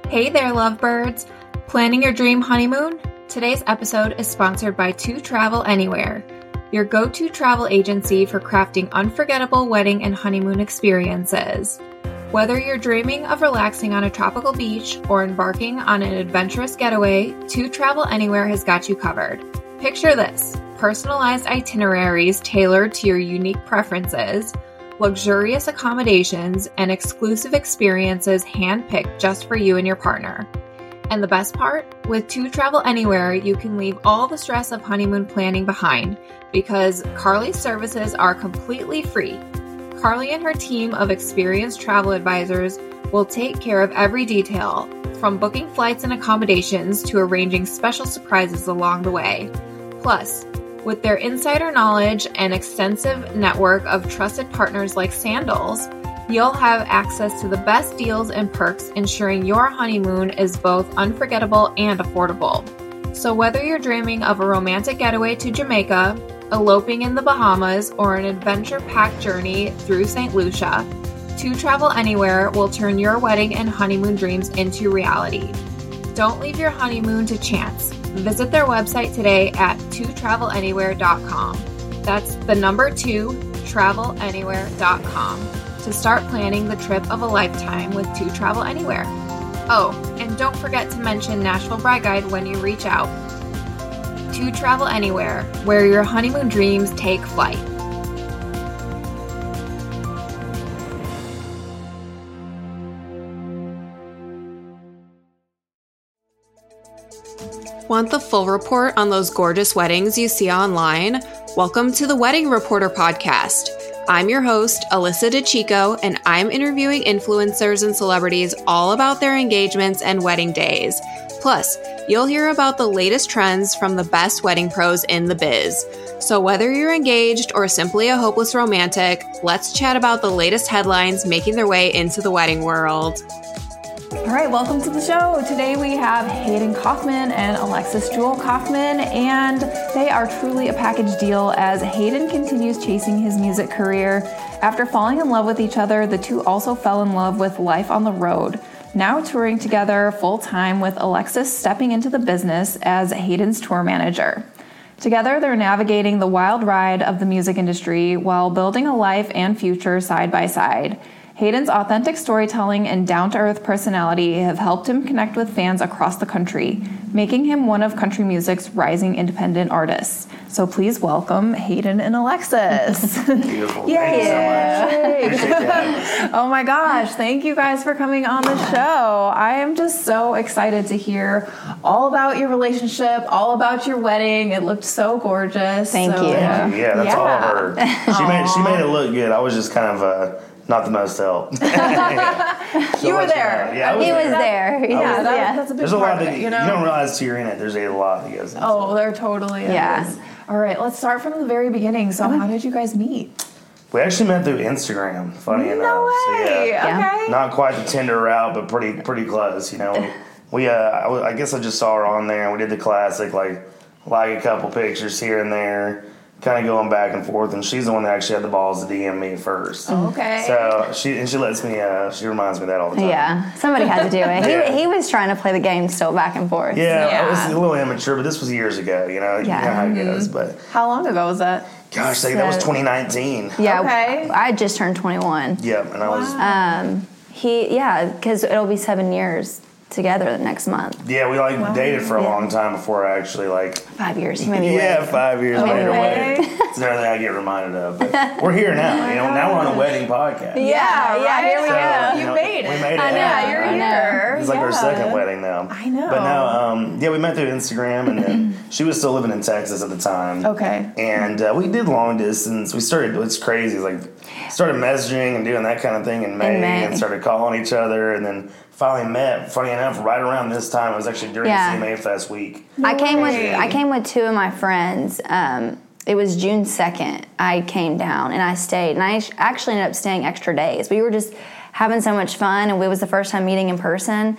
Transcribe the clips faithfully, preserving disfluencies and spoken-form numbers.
Hey there, lovebirds! Planning your dream honeymoon? Today's episode is sponsored by To Travel Anywhere, your go-to travel agency for crafting unforgettable wedding and honeymoon experiences. Whether you're dreaming of relaxing on a tropical beach or embarking on an adventurous getaway, To Travel Anywhere has got you covered. Picture this: personalized itineraries tailored to your unique preferences, luxurious accommodations, and exclusive experiences handpicked just for you and your partner. And the best part? With To Travel Anywhere, you can leave all the stress of honeymoon planning behind because Carly's services are completely free. Carly and her team of experienced travel advisors will take care of every detail, from booking flights and accommodations to arranging special surprises along the way. Plus, with their insider knowledge and extensive network of trusted partners like Sandals, you'll have access to the best deals and perks, ensuring your honeymoon is both unforgettable and affordable. So whether you're dreaming of a romantic getaway to Jamaica, eloping in the Bahamas, or an adventure-packed journey through Saint Lucia, To Travel Anywhere will turn your wedding and honeymoon dreams into reality. Don't leave your honeymoon to chance. Visit their website today at to travel anywhere dot com. That's the number two, travel anywhere dot com to start planning the trip of a lifetime with To Travel Anywhere. Oh, and don't forget to mention Nashville Bride Guide when you reach out. To Travel Anywhere, where your honeymoon dreams take flight. Want the full report on those gorgeous weddings you see online? Welcome to the Wedding Reporter podcast. I'm your host, Alyssa DeChico, and I'm interviewing influencers and celebrities all about their engagements and wedding days. Plus, you'll hear about the latest trends from the best wedding pros in the biz. So whether you're engaged or simply a hopeless romantic, let's chat about the latest headlines making their way into the wedding world. All right, welcome to the show. Today we have Hayden Kaufman and Alexis Jewel Kaufman, and they are truly a package deal as Hayden continues chasing his music career. After falling in love with each other, the two also fell in love with life on the road. Now touring together full-time, with Alexis stepping into the business as Hayden's tour manager. Together, they're navigating the wild ride of the music industry while building a life and future side by side. Hayden's authentic storytelling and down-to-earth personality have helped him connect with fans across the country, making him one of country music's rising independent artists. So please welcome Hayden and Alexis. Beautiful. Yay. Thank you so much. Appreciate Oh my gosh, thank you guys for coming on the show. I am just so excited to hear all about your relationship, all about your wedding. It looked so gorgeous. Thank so, you. Thank you. Yeah, that's yeah. all of her. She made, she made it look good. I was just kind of uh, not the most help. So You were much there. fun. Yeah, I was He was there. there. Yeah, was that, there. that's a big There's a part lot of that it, you, you know? don't realize till you're in it. There's a lot that goes into Oh, it. there totally is. Yeah. All right, let's start from the very beginning. So how did you guys meet? We actually met through Instagram, funny No enough. way. So, yeah. Okay. Not quite the Tinder route, but pretty pretty close. You know, we, we uh, I, w- I guess I just saw her on there, and we did the classic, like like a couple pictures here and there, kind of going back and forth. And she's the one that actually had the balls to D M me first. Okay. So she and she lets me. Uh, she reminds me of that all the time. Yeah, somebody had to do it. He, Yeah. he was trying to play the game still back and forth. Yeah, Yeah. I was a little immature, but this was years ago. You know, Yeah. you know how it goes. But How long ago was that? gosh, say that was So- twenty nineteen. Yeah, Okay. I just turned twenty-one. Yep, and I was. Um, he, yeah, because it'll be seven years together the next month. Yeah, we like dated for a Yeah. long time before I actually like. Five years, maybe. Yeah, later. five years Maybe later. later. Wedding. It's another thing I get reminded of. But we're here now. You know, now we're on a wedding podcast. Yeah, yeah, right? here we So, go. You know, made it. We made it. I know, Yeah, you're I know. here. It's like our Yeah. second wedding now. I know. But now, um, yeah, we met through Instagram, and then she was still living in Texas at the time. Okay. And uh, we did long distance. We started, it's crazy, like, started messaging and doing that kind of thing in May, May. and started calling each other, and then finally met, funny enough, right around this time. It was actually during Yeah. C M A Fest week. I came with way. I came with two of my friends. Um, it was June second. I came down and I stayed, and I actually ended up staying extra days. We were just having so much fun, and it was the first time meeting in person.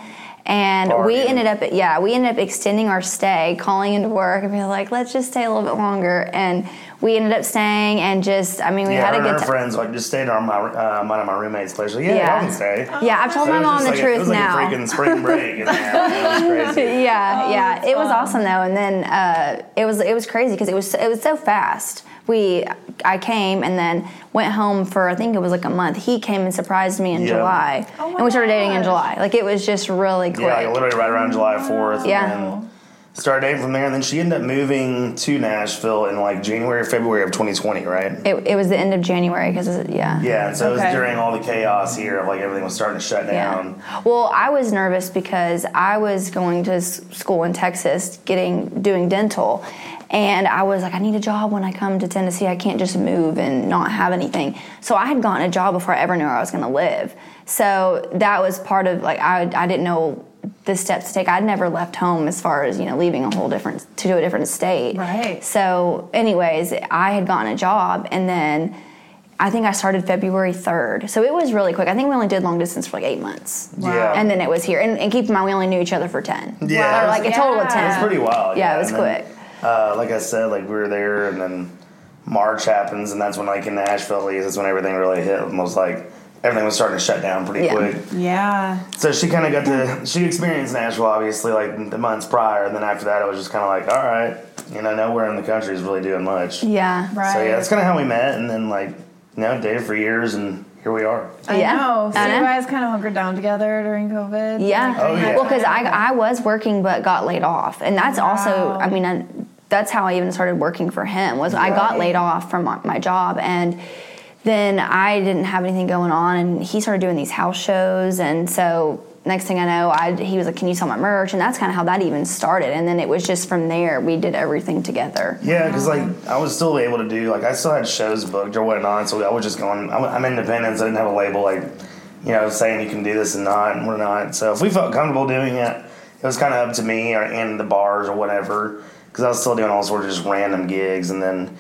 And Partying. we ended up, yeah, we ended up extending our stay, calling into work and being like, let's just stay a little bit longer. And we ended up staying and just, I mean, we yeah, had her a good and her time. friends like just stayed on my uh, one of my roommates' place. Like, yeah, Yeah. y'all can stay. Yeah, I've told So my it was mom just the like, truth it was like now. a freaking spring break. In there. It was crazy. Yeah, yeah, it was awesome though, and then uh, it was it was crazy because it was it was so fast. We I came and then went home for I think it was like a month. He came and surprised me in Yeah. July, Oh my and we started dating in gosh. July. Like it was just really quick. Yeah, like literally right around July fourth. Yeah. And then started dating from there, and then she ended up moving to Nashville in like January or February of twenty twenty, right? It, it was the end of January because yeah. Yeah, and so it Okay. was during all the chaos here of like everything was starting to shut down. Yeah. Well, I was nervous because I was going to s- school in Texas, getting doing dental, and I was like, I need a job when I come to Tennessee. I can't just move and not have anything. So I had gotten a job before I ever knew where I was going to live. So that was part of like I I didn't know the steps to take. I'd never left home as far as you know leaving a whole different to do a different state. Right. So, anyways, I had gotten a job, and then I think I started February third. So it was really quick. I think we only did long distance for like eight months. Yeah. And then it was here. And, and keep in mind, we only knew each other for ten. Yeah, Or it like was- a total of yeah. ten. It It was pretty wild. Yeah, it was and then, quick. Uh, like I said, like we were there, and then March happens, and that's when like in Nashville, at least, that's when everything really hit. Almost like everything was starting to shut down pretty Yeah. quick. Yeah. So she kind of got to, she experienced Nashville obviously like the months prior, and then after that it was just kind of like, all right, you know, nowhere in the country is really doing much. Yeah. Right. So yeah, that's kind of how we met, and then like, you know, dated for years, and here we are. I Yeah. know. So I know. you guys kind of hunkered down together during COVID? Yeah. Oh, yeah. Well, because I, I was working but got laid off. And that's also, Wow. I mean, I, that's how I even started working for him was I got Right. laid off from my, my job. And then I didn't have anything going on, and he started doing these house shows. And so next thing I know, I, he was like, can you sell my merch? And that's kind of how that even started. And then it was just from there, we did everything together. Yeah, because like I was still able to do like I still had shows booked or whatnot, so I was just going. I'm, I'm independent, so I didn't have a label like, you know, saying you can do this and not, and we're not. So if we felt comfortable doing it, it was kind of up to me or and the bars or whatever, because I was still doing all sorts of just random gigs, and then,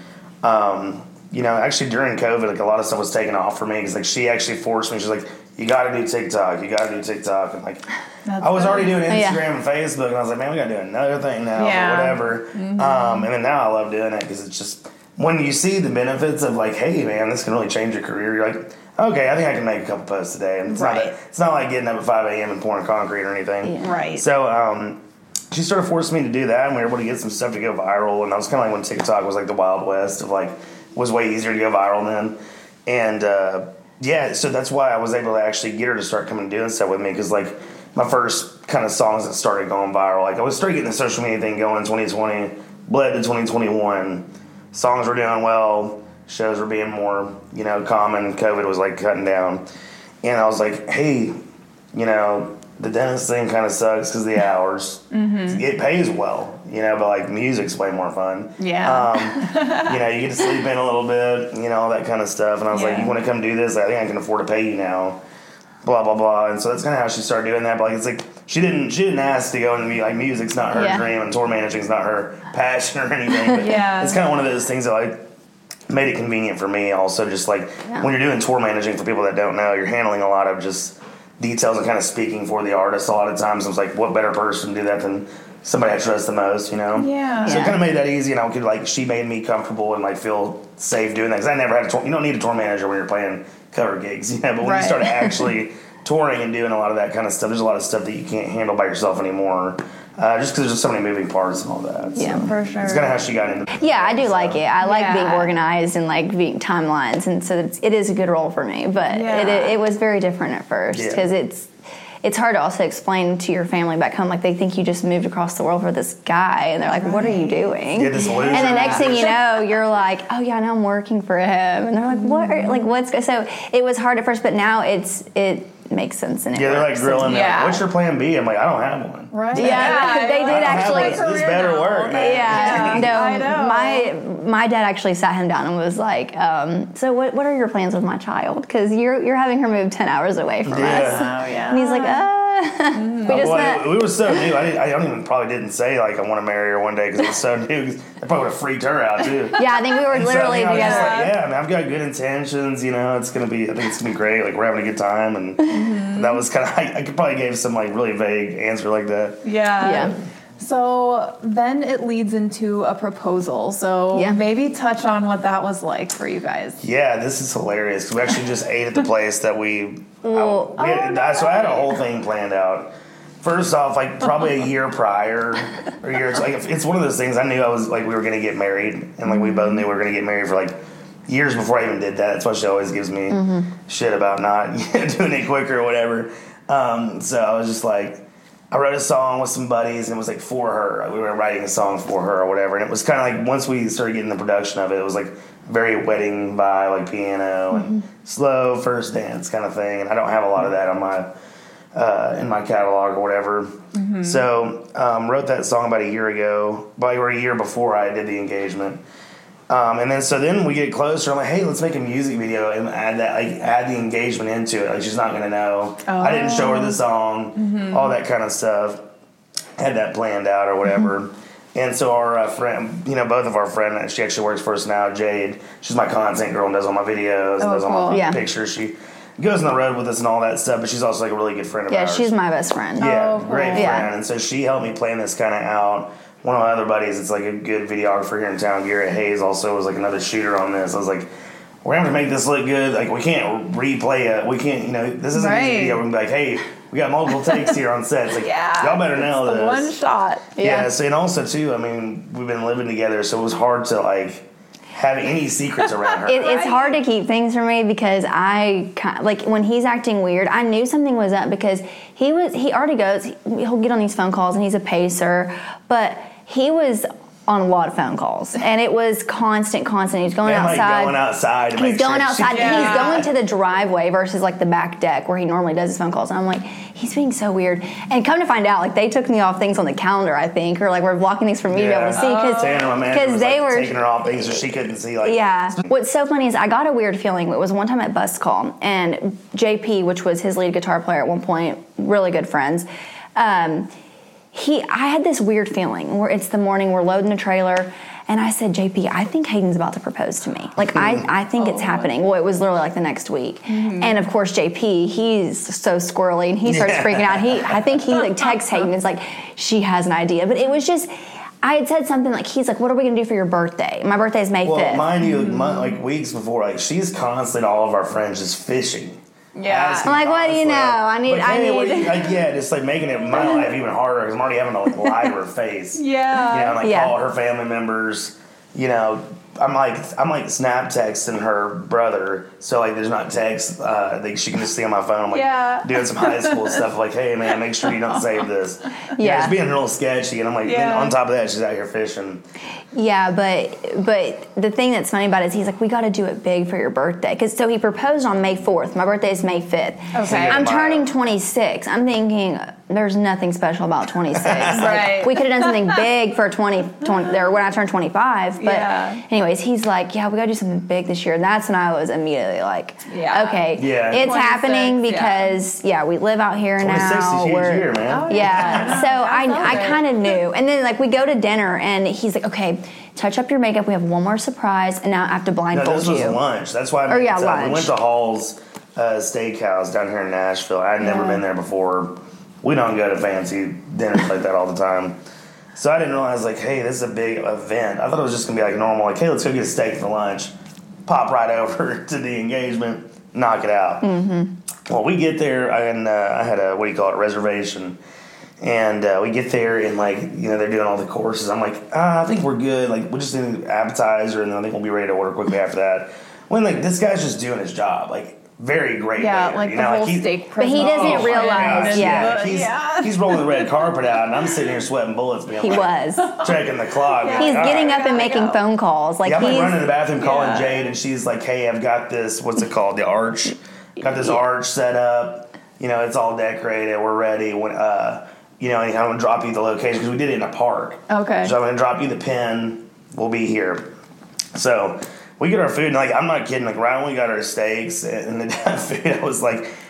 um, you know, actually during COVID, like a lot of stuff was taken off for me because like she actually forced me. She's like, you got to do TikTok, you got to do TikTok, and like That's I was already good. doing Instagram yeah. and Facebook, and I was like, man, we got to do another thing now Yeah. or whatever. Um, and then now I love doing it because it's just when you see the benefits of like, hey man, this can really change your career. You're like, okay, I think I can make a couple posts today, and it's Right. not it's not like getting up at five a.m. and pouring concrete or anything. Yeah. Right. So um, she started forcing me to do that, and we were able to get some stuff to go viral. And I was kind of like when TikTok was like the Wild West of like was way easier to go viral then, and uh, yeah, so that's why I was able to actually get her to start coming and doing stuff with me because like my first kind of songs that started going viral, like I was started getting the social media thing going in twenty twenty, bled to twenty twenty-one, songs were doing well, shows were being more you know common, COVID was like cutting down, and I was like, hey, you know. The dentist thing kind of sucks because the hours. Mm-hmm. It pays well, you know, but like music's way more fun. Yeah. Um, you know, you get to sleep in a little bit, you know, all that kind of stuff. And I was like, Yeah. you want to come do this? I think I can afford to pay you now. Blah blah blah. And so that's kind of how she started doing that. But like, it's like she didn't she didn't ask to go and be like music's not her Yeah. dream and tour managing's not her passion or anything. But Yeah. it's kind of one of those things that like made it convenient for me. Also, just like Yeah. when you're doing tour managing for people that don't know, you're handling a lot of just details and kind of speaking for the artist a lot of times. I was like, what better person to do that than somebody I trust the most, you know? Yeah. So it Yeah. kind of made that easy, and I could like, she made me comfortable and like feel safe doing that because I never had a tour. You don't need a tour manager when you're playing cover gigs, you know. But when Right. you start actually touring and doing a lot of that kind of stuff, there's a lot of stuff that you can't handle by yourself anymore. Uh, just because there's just so many moving parts and all that. So Yeah, for sure. It's kind of how she got into. Yeah, I do like it. I like Yeah. being organized and like being timelines, and so it's, it is a good role for me. But Yeah. it, it, it was very different at first Yeah. because it's it's hard to also explain to your family back home. Like they think you just moved across the world for this guy, and they're like, "What are you doing?" Yeah, this loser. And the next thing you know, you're like, "Oh yeah, now I'm working for him," and they're like, "What? Are, like what's?" go-" So it was hard at first, but now it's it makes sense and it Yeah, they're like works. grilling me. Yeah. Like, what's your plan B? I'm like, I don't have one. Right. Yeah, they did I don't have actually. one, so this better work, man. Yeah, Yeah, no, I know. my my dad actually sat him down and was like, um, "So what what are your plans with my child? Because you're you're having her move ten hours away from Yeah. us." Oh, yeah. And he's like, "Uh, we just well, met. we were so new. I, didn't, I don't even probably didn't say like I want to marry her one day because it was so new. Cause it probably would have freaked her out too. Yeah, I think we were And so, literally you know, I was together. just like, yeah, I mean, I've got good intentions. You know, it's gonna be. I think it's gonna be great. Like we're having a good time, and Mm-hmm. that was kind of. I, I could probably gave some like really vague answer like that. Yeah. Yeah. So then it leads into a proposal. So Yeah. maybe touch on what that was like for you guys. Yeah, this is hilarious. 'Cause we actually just ate at the place that we. Well, I, we had, Oh, so I had a whole thing planned out. First off, like probably a year prior, or years like it's one of those things. I knew I was like we were gonna get married, and like we both knew we were gonna get married for like years before I even did that. That's why she always gives me shit about not doing it quicker or whatever. Um, so I was just like, I wrote a song with some buddies, and it was like for her. We were writing a song for her or whatever, and it was kind of like once we started getting the production of it, it was like very wedding vibe, like piano and slow first dance kind of thing. And I don't have a lot of that on my uh, in my catalog or whatever. So um, wrote that song about a year ago, but or a year before I did the engagement. Um, and then so then we get closer. I'm like, hey, let's make a music video and add that, like add the engagement into it. Like she's not gonna know. I didn't show her the song, all that kind of stuff. Had that planned out or whatever. And so our uh, friend, you know, both of our friends, she actually works for us now, Jade. She's my content girl and does all my videos and Oh, does all my cool. Yeah. pictures. She goes on the road with us and all that stuff. But she's also like a really good friend of Yeah, ours. she's my best friend. Yeah, Oh, cool. great friend. Yeah. And so she helped me plan this kind of out. One of my other buddies, it's like a good videographer here in town, Garrett Hayes, also was like another shooter on this. I was like, we're having to make this look good. Like, we can't replay it. We can't, you know, this isn't Right. a video. We can be like, hey, we got multiple takes here on set. It's like, Yeah. y'all better nail The this. one shot. Yeah. Yeah. So, and also, too, I mean, we've been living together, so it was hard to, like, have any secrets around her. It, it's hard to keep things from me because I ki- like when he's acting weird. I knew something was up because he was he already goes. He'll get on these phone calls and he's a pacer, but he was on a lot of phone calls and it was constant, constant. He's going and, like, outside. going outside. To He's make going sure outside. She, and He's Yeah. going to the driveway versus like the back deck where he normally does his phone calls. And I'm like, he's being so weird. And come to find out, like they took me off things on the calendar, I think, or like we're blocking things for me to be able to see because Tanner, my manager, was, they like, were taking her off things so she couldn't see. Like, yeah. What's so funny is I got a weird feeling. It was one time at Bus Call, and J P, which was his lead guitar player at one point, really good friends. Um, he, I had this weird feeling where it's the morning, we're loading a trailer, and I said, J P, I think Hayden's about to propose to me. Like, I, I think it's happening. Well, it was literally like the next week. And of course, J P, he's so squirrely, and he starts Yeah. freaking out. He, I think he like texts Hayden, it's like, she has an idea. But it was just, I had said something like, he's like, what are we going to do for your birthday? My birthday is May fifth. Well, mind you, mon- like weeks before, like she's constantly all of our friends just fishing. Yeah. Asking I'm like, what do you constantly, know? I need- like, I hey, what do need- you- like, yeah, just like making it my life even harder because I'm already having to like lie to her face. Yeah. You know, like Yeah. call her family members. You know, I'm like I'm like snap texting her brother, so like there's not text. Uh, like she can just see on my phone. I'm like Yeah. doing some high school stuff. Like, hey man, make sure you don't save this. You Yeah. know, it's being real sketchy, and I'm like, Yeah. then on top of that, she's out here fishing. Yeah, but but the thing that's funny about it is he's like, we got to do it big for your birthday. Cause so he proposed on May fourth. My birthday is May fifth. Okay. I'm Wow. turning twenty-six. I'm thinking there's nothing special about twenty-six. Right. Like, we could have done something big for twenty, twenty or when I turned twenty-five. But Yeah. anyways, he's like, yeah, we got to do something big this year. And that's when I was immediately like, Yeah. okay, Yeah. it's happening twenty-six, yeah. because yeah. we live out here twenty-six now. is a huge We're- year, man. Oh, Yeah, so I, love I it. kind of knew. And then, like, we go to dinner, and he's like, okay, touch up your makeup. We have one more surprise, and now I have to No, blindfold this was you. lunch. That's why I Or, made yeah, it up. lunch. We went to Hall's uh, Steakhouse down here in Nashville. I had never Yeah. been there before. We don't go to fancy dinners like that all the time. So I didn't realize, like, hey, this is a big event. I thought it was just going to be, like, normal. Like, hey, let's go get a steak for lunch. Pop right over to the engagement. Knock it out. Mm-hmm. Well, we get there, and uh, I had a, what do you call it, reservation. And uh, we get there, and, like, you know, they're doing all the courses. I'm like, ah, I think we're good. Like, we just need an appetizer, and then I think we'll be ready to order quickly after that. When, like, this guy's just doing his job. Like, very great. Yeah, waiter, like you the know? whole like he- steak But he doesn't presentation. realize, gosh, yeah. He's, Yeah. he's rolling the red carpet out, and I'm sitting here sweating bullets. Being He like, was. checking the clock. Yeah. being He's like, getting all up right. and making go. phone calls. Like, Yeah, I'm like he's. running to the bathroom calling Yeah. Jade, and she's like, "Hey, I've got this. What's it called? The arch. Got this arch set up. You know, it's all decorated. We're ready. When uh, you know, and I'm gonna drop you the location because we did it in a park. Okay. So I'm gonna drop you the pin. We'll be here. So we get our food, and like I'm not kidding. Like right when we got our steaks and the food, I was like,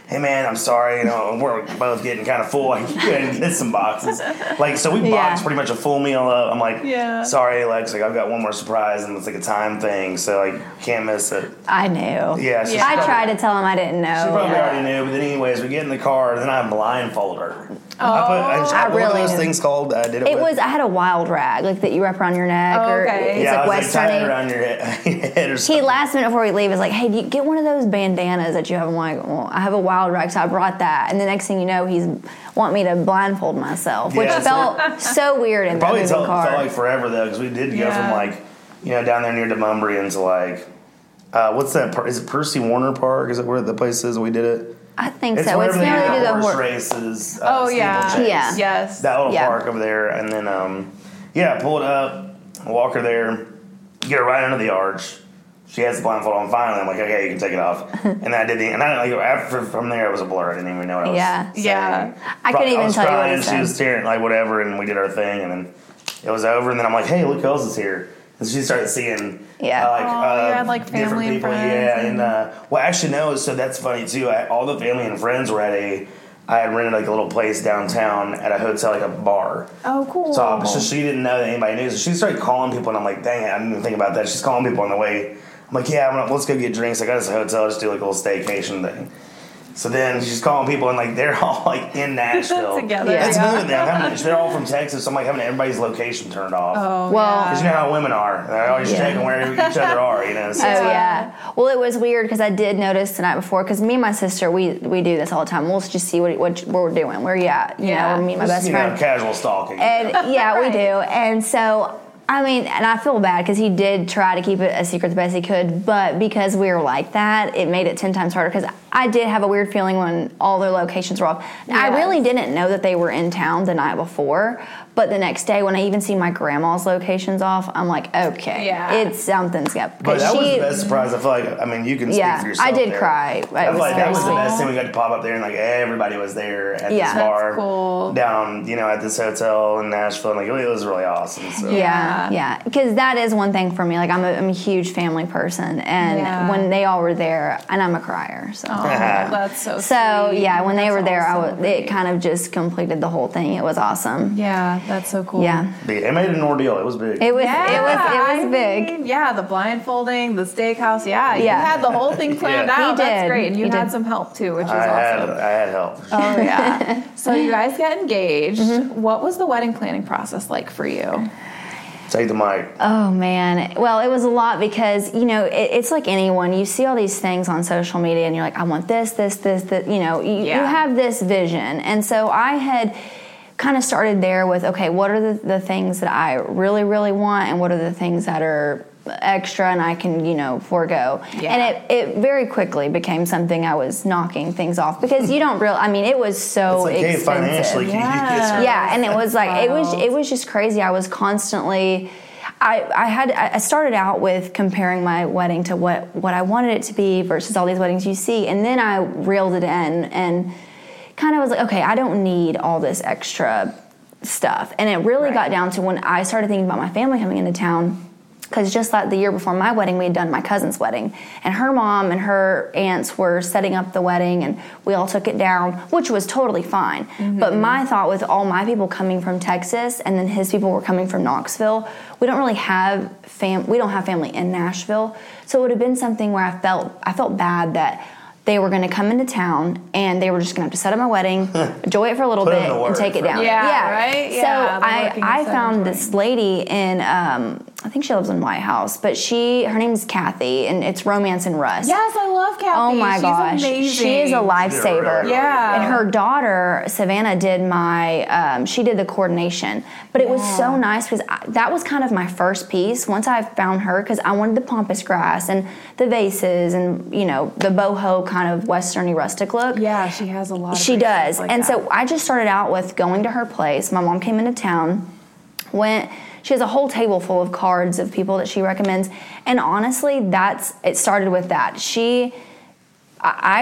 hey man, I'm sorry, you know, we're both getting kind of full. I can go ahead and get some boxes. Like, so we Yeah. boxed pretty much a full meal up. I'm like, Yeah. sorry, Lex, like I've got one more surprise, and it's like a time thing, so like can't miss it. I knew. Yeah, so she I probably- tried to tell him I didn't know. She probably already knew, but then anyways, we get in the car, and then I blindfold her. Oh, I put, I, I what really are those knew. things called? I did it, It with? was, I had a wild rag, like that you wrap around your neck. Oh, or okay. It's yeah, like I was like, tie it westerny. around your head, head or He something. last minute before we leave is like, hey, do you get one of those bandanas that you have? I'm like, well, I have a wild rag, so I brought that. And the next thing you know, he's want me to blindfold myself, which Yeah, so- felt so weird in the Probably moving felt, car. felt like forever though, because we did go Yeah. from like, you know, down there near Demumbrian to like, uh, what's that? par- Is it Percy Warner Park? Is it where the place is we did it? I think It's so. where It's they near do they do the the horse horse. races. Uh, Oh, yeah. steeplechase. Yeah. Yes. That little Yeah. park over there, and then um, yeah, pull it up, walk her there, get her right under the arch. She has the blindfold on. Finally, I'm like, okay, you can take it off. And then I did the, and I like after from there it was a blur. I didn't even know what I was. Yeah. saying. Yeah. I couldn't I even was tell you what crying, he She said. was tearing like whatever, and we did our thing, and then it was over. And then I'm like, hey, look who else is here. And she started seeing, Yeah. uh, like, Oh, uh, you had, like, different family and people. friends Yeah, and- and uh, well, actually, no. So that's funny too. I, all the family and friends were at a. I had rented like a little place downtown at a hotel, like a bar. Oh, cool. So, so she didn't know that anybody knew. So she started calling people, and I'm like, dang it, I didn't even think about that. She's calling people on the way. I'm like, yeah, I'm gonna, let's go get drinks. I got us a hotel, just do like a little staycation thing. So then she's calling people, and like they're all like in Nashville Together, It's yeah. moving them. Having, they're all from Texas. So I'm like having everybody's location turned off. Oh, Well, Because you know how women are. They're always Yeah. checking where each other are, you know. So Oh it's like- yeah. Well, it was weird because I did notice the night before because me and my sister we we do this all the time. We'll just see what what, what we're doing. Where you at? You Yeah. know, or me and my Just, best you friend. know, casual stalking. And yeah, we do. And so, I mean, and I feel bad because he did try to keep it a secret the best he could, but because we were like that, it made it ten times harder because I did have a weird feeling when all their locations were off. I Yes. really didn't know that they were in town the night before, but the next day when I even see my grandma's locations off, I'm like, okay, Yeah. it's something's up. But that was she, the best surprise. I feel like, I mean, you can speak Yeah, for yourself. I did there. cry. It I feel was like that so was the sweet. best thing. We got to pop up there, and like everybody was there at Yeah. this bar That's cool. down, you know, at this hotel in Nashville. And like it was really awesome. So. Yeah, yeah, because that is one thing for me. Like I'm a, I'm a huge family person, and Yeah. when they all were there, and I'm a crier, so. Oh, that's so So sweet. yeah, when they That's were there, I awesome. was, it kind of just completed the whole thing. It was awesome. Yeah, that's so cool. Yeah, But it made it an ordeal. It was big. it was Yeah, it was I it was big. mean, yeah, the blindfolding, the steakhouse. Yeah, you Yeah. had the whole thing planned Yeah. out. He That's did. great, and you He had did. some help too, which is I had awesome. I had help. Oh yeah. So you guys get engaged. Mm-hmm. What was the wedding planning process like for you? Take the mic. Oh man, well it was a lot because you know it, it's like anyone. You see all these things on social media, and you're like, I want this, this, this, that. You know, you, Yeah. you have this vision, and so I had kind of started there with, okay, what are the, the things that I really, really want, and what are the things that are extra and I can, you know, forego. Yeah. And it, it very quickly became something I was knocking things off because you don't real. I mean, it was so It's like, hey, expensive. financially, can you get Yeah. some? Yeah, and it was like it was Wild. it was just crazy. I was constantly I, I had I started out with comparing my wedding to what, what I wanted it to be versus all these weddings you see, and then I reeled it in and kind of was like, okay, I don't need all this extra stuff. And it really Right. got down to when I started thinking about my family coming into town. Because just like the year before my wedding, we had done my cousin's wedding. And her mom and her aunts were setting up the wedding, and we all took it down, which was totally fine. But my thought with all my people coming from Texas, and then his people were coming from Knoxville, we don't really have fam. We don't have family in Nashville, so it would have been something where I felt I felt bad that they were going to come into town and they were just going to have to set up my wedding, enjoy it for a little Put in bit, the and work take it for- down. Yeah, right? So Yeah, the I working I instead of found enjoying. this lady in um, I think she lives in White House, but she her name's Kathy, and it's Romance and Rust. Yes, I love Kathy. Oh my She's gosh, amazing. she is a lifesaver. really Yeah. And her daughter Savannah did my um, she did the coordination, but it was so nice because I, that was kind of my first piece. Once I found her, because I wanted the pampas grass and the vases and you know the boho kind of westerny rustic look. Yeah, she has a lot. Of She great stuff does. like and that. so I just started out with going to her place. My mom came into town, went, she has a whole table full of cards of people that she recommends. And honestly, that's, it started with that. She, I, I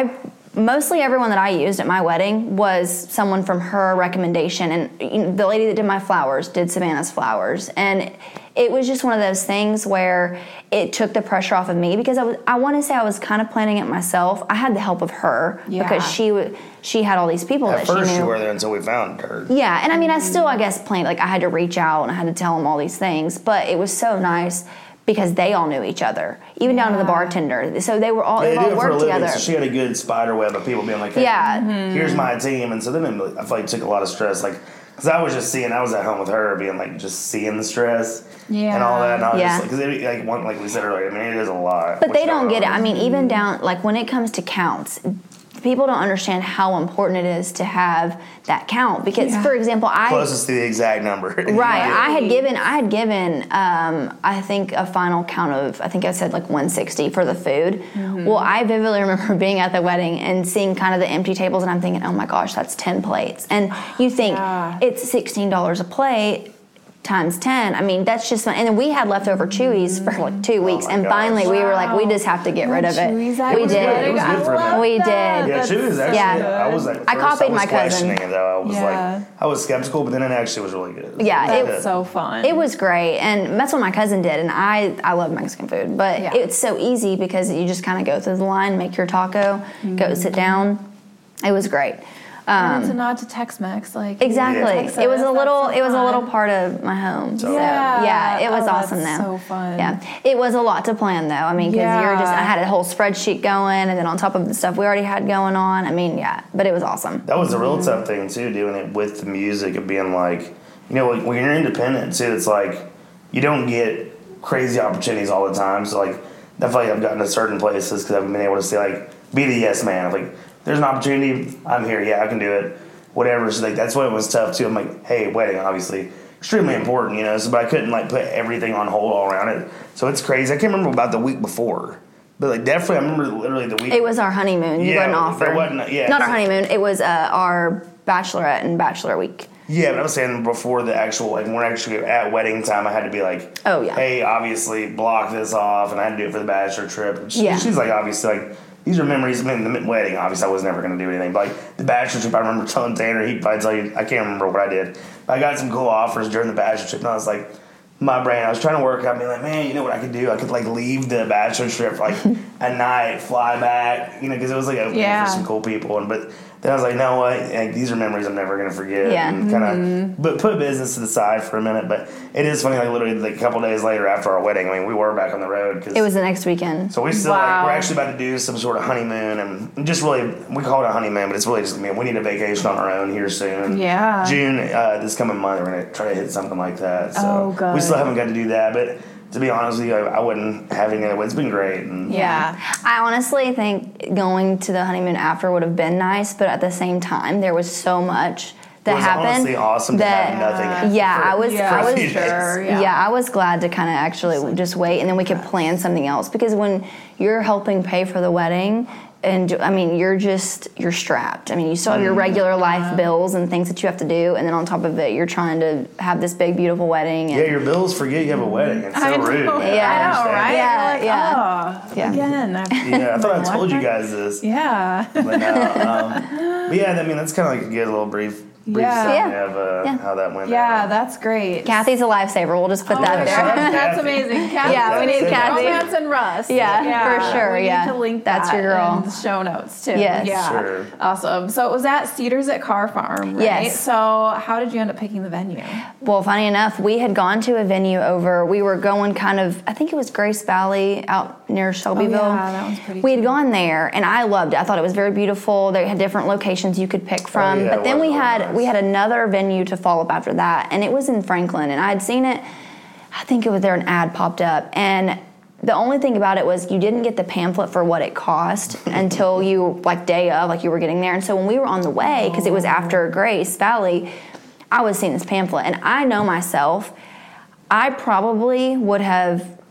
mostly everyone that I used at my wedding was someone from her recommendation. And you know, the lady that did my flowers did Savannah's flowers. And it was just one of those things where it took the pressure off of me because I was, I want to say I was kind of planning it myself. I had the help of her Yeah. because she w- she had all these people At that first she knew. you were there until we found her. Yeah, and I mean, I still, I guess, planned, like, I had to reach out and I had to tell them all these things, but it was so nice because they all knew each other, even down to the bartender. So they were all, Yeah, they they all do it for a worked living, together. so she had a good spider web of people being like, hey, Yeah. here's my team. And so then it, I feel like it took a lot of stress. Like, because I was just seeing, I was at home with her being like, just seeing the stress Yeah. and all that. And I was Yeah. just like, because like, one, like we said earlier, I mean, it is a lot. But which they don't y'all get it. know. I mean, even down, like, when it comes to counts, people don't understand how important it is to have that count. Because, Yeah. for example, I... Closest to the exact number. Right, Yeah. I had given, I had given, um, I think a final count of, I think I said like one sixty for the food. Mm-hmm. Well, I vividly remember being at the wedding and seeing kind of the empty tables, and I'm thinking, oh my gosh, that's ten plates. And you think Yeah. it's sixteen dollars a plate times ten. I mean, that's just, and then we had leftover Chewies for like two weeks, my and gosh. finally we were like, we Wow. just have to get rid of it. Chewies at We your did. wedding? It was good for I them. love We that. did. Yeah, That's she was actually. Yeah. I was like, I first copied I was my cousin. questioning it though. I was Yeah. like, I was skeptical, but then it actually was really good. Yeah, It was it- good. That's so fun. It was great, and that's what my cousin did. And I, I love Mexican food, but Yeah. it's so easy because you just kind of go through the line, make your taco, go sit down. It was great. and Um, it's a nod to Tex-Mex, like exactly. Texas, It was a that's little. so it was a little fun. part of my home. So Yeah. yeah, it was Oh, awesome that's though. so fun. Yeah, it was a lot to plan though. I mean, because you're just. I Yeah. had a whole spreadsheet going, and then on top of the stuff we already had going on. I mean, yeah, but it was awesome. That was a real Mm-hmm. tough thing too, doing it with the music of being like, you know, when you're independent too, it's like you don't get crazy opportunities all the time. So like, I feel like I've gotten to certain places because I've been able to say like, be the yes man. I'm like, there's an opportunity, I'm here. Yeah, I can do it. Whatever. So like, that's what it was tough too. I'm like, hey, wedding obviously extremely important, you know. So but I couldn't like put everything on hold all around it. So it's crazy. I can't remember about the week before. But like definitely, I remember literally the week. It was our honeymoon. You Yeah, got an offer. there wasn't- yeah. Not our honeymoon. It was uh, our bachelorette and bachelor week. Yeah, but I was saying before the actual, like when we're actually at wedding time, I had to be like, Oh, yeah. hey, obviously block this off, and I had to do it for the bachelor trip. And she, Yeah. she's like, obviously, like these are memories. I mean, the wedding, obviously, I was never going to do anything. But like the bachelor trip, I remember telling Tanner, he'd probably tell you, I can't remember what I did. But I got some cool offers during the bachelor trip, and I was like, my brain, I was trying to work out, being like, man, you know what I could do? I could like leave the bachelor trip for like a night, fly back, you know, because it was like a Yeah. for some cool people, and but. Then I was like, no, what? Like, these are memories I'm never going to forget. Yeah. And kind of Mm-hmm. but put business to the side for a minute. But it is funny, like literally like a couple days later after our wedding, I mean, we were back on the road. Cause, It was the next weekend. so we still, Wow. like, we're actually about to do some sort of honeymoon. And just really, we call it a honeymoon, but it's really just, I mean, we need a vacation on our own here soon. Yeah. June, uh, this coming month, we're going to try to hit something like that. So Oh, good. we still haven't got to do that. But to be honest with you, I, I wouldn't have any other way. It's been great. And Yeah. I honestly think going to the honeymoon after would have been nice, but at the same time, there was so much that It was happened. honestly awesome to that, have nothing. Yeah, for- I was. Yeah, I for a was. few days. sure. Yeah. Yeah. I was glad to kind of actually just wait, and then we could plan something else. Because when you're helping pay for the wedding, and I mean, you're just you're strapped. I mean, you still have your Mm-hmm. regular life bills and things that you have to do, and then on top of it, you're trying to have this big, beautiful wedding. And Yeah, your bills forget you have a wedding. It's so I know. rude, man. Yeah. I know, understand. right? Yeah, You're like, yeah. oh, Yeah. again. I've- Yeah, I thought I told you guys this. Yeah. But no, um, but yeah, I mean, that's kind of like a good little brief, brief Yeah. summary Yeah. of uh, Yeah. how that went Yeah, down. that's great. Kathy's a lifesaver. We'll just put Oh, that my there. shout out God, to that's Kathy. amazing. Kathy, Yeah, we need Kathy. Kathy. Romance and Rust. Yeah, for sure, We yeah. need to link That's that your girl. in the show notes too. Yes. Yeah. Sure. Awesome. So it was at Cedars at Carr Farm, right? Yes. So how did you end up picking the venue? Well, funny enough, we had gone to a venue over, we were going kind of, I think it was Grace Valley out near Shelbyville. Oh, yeah, that one's pretty We had too. gone there, and I loved it. I thought it was very beautiful. They had different locations you could pick from. Oh, yeah, but it then was we really had nice. we had another venue to follow up after that, and it was in Franklin, and I had seen it, I think it was there, an ad popped up, and the only thing about it was you didn't get the pamphlet for what it cost until you, like, day of, like you were getting there. And so when we were on the way, because it was after Grace Valley, I was seeing this pamphlet. And I know myself, I probably would have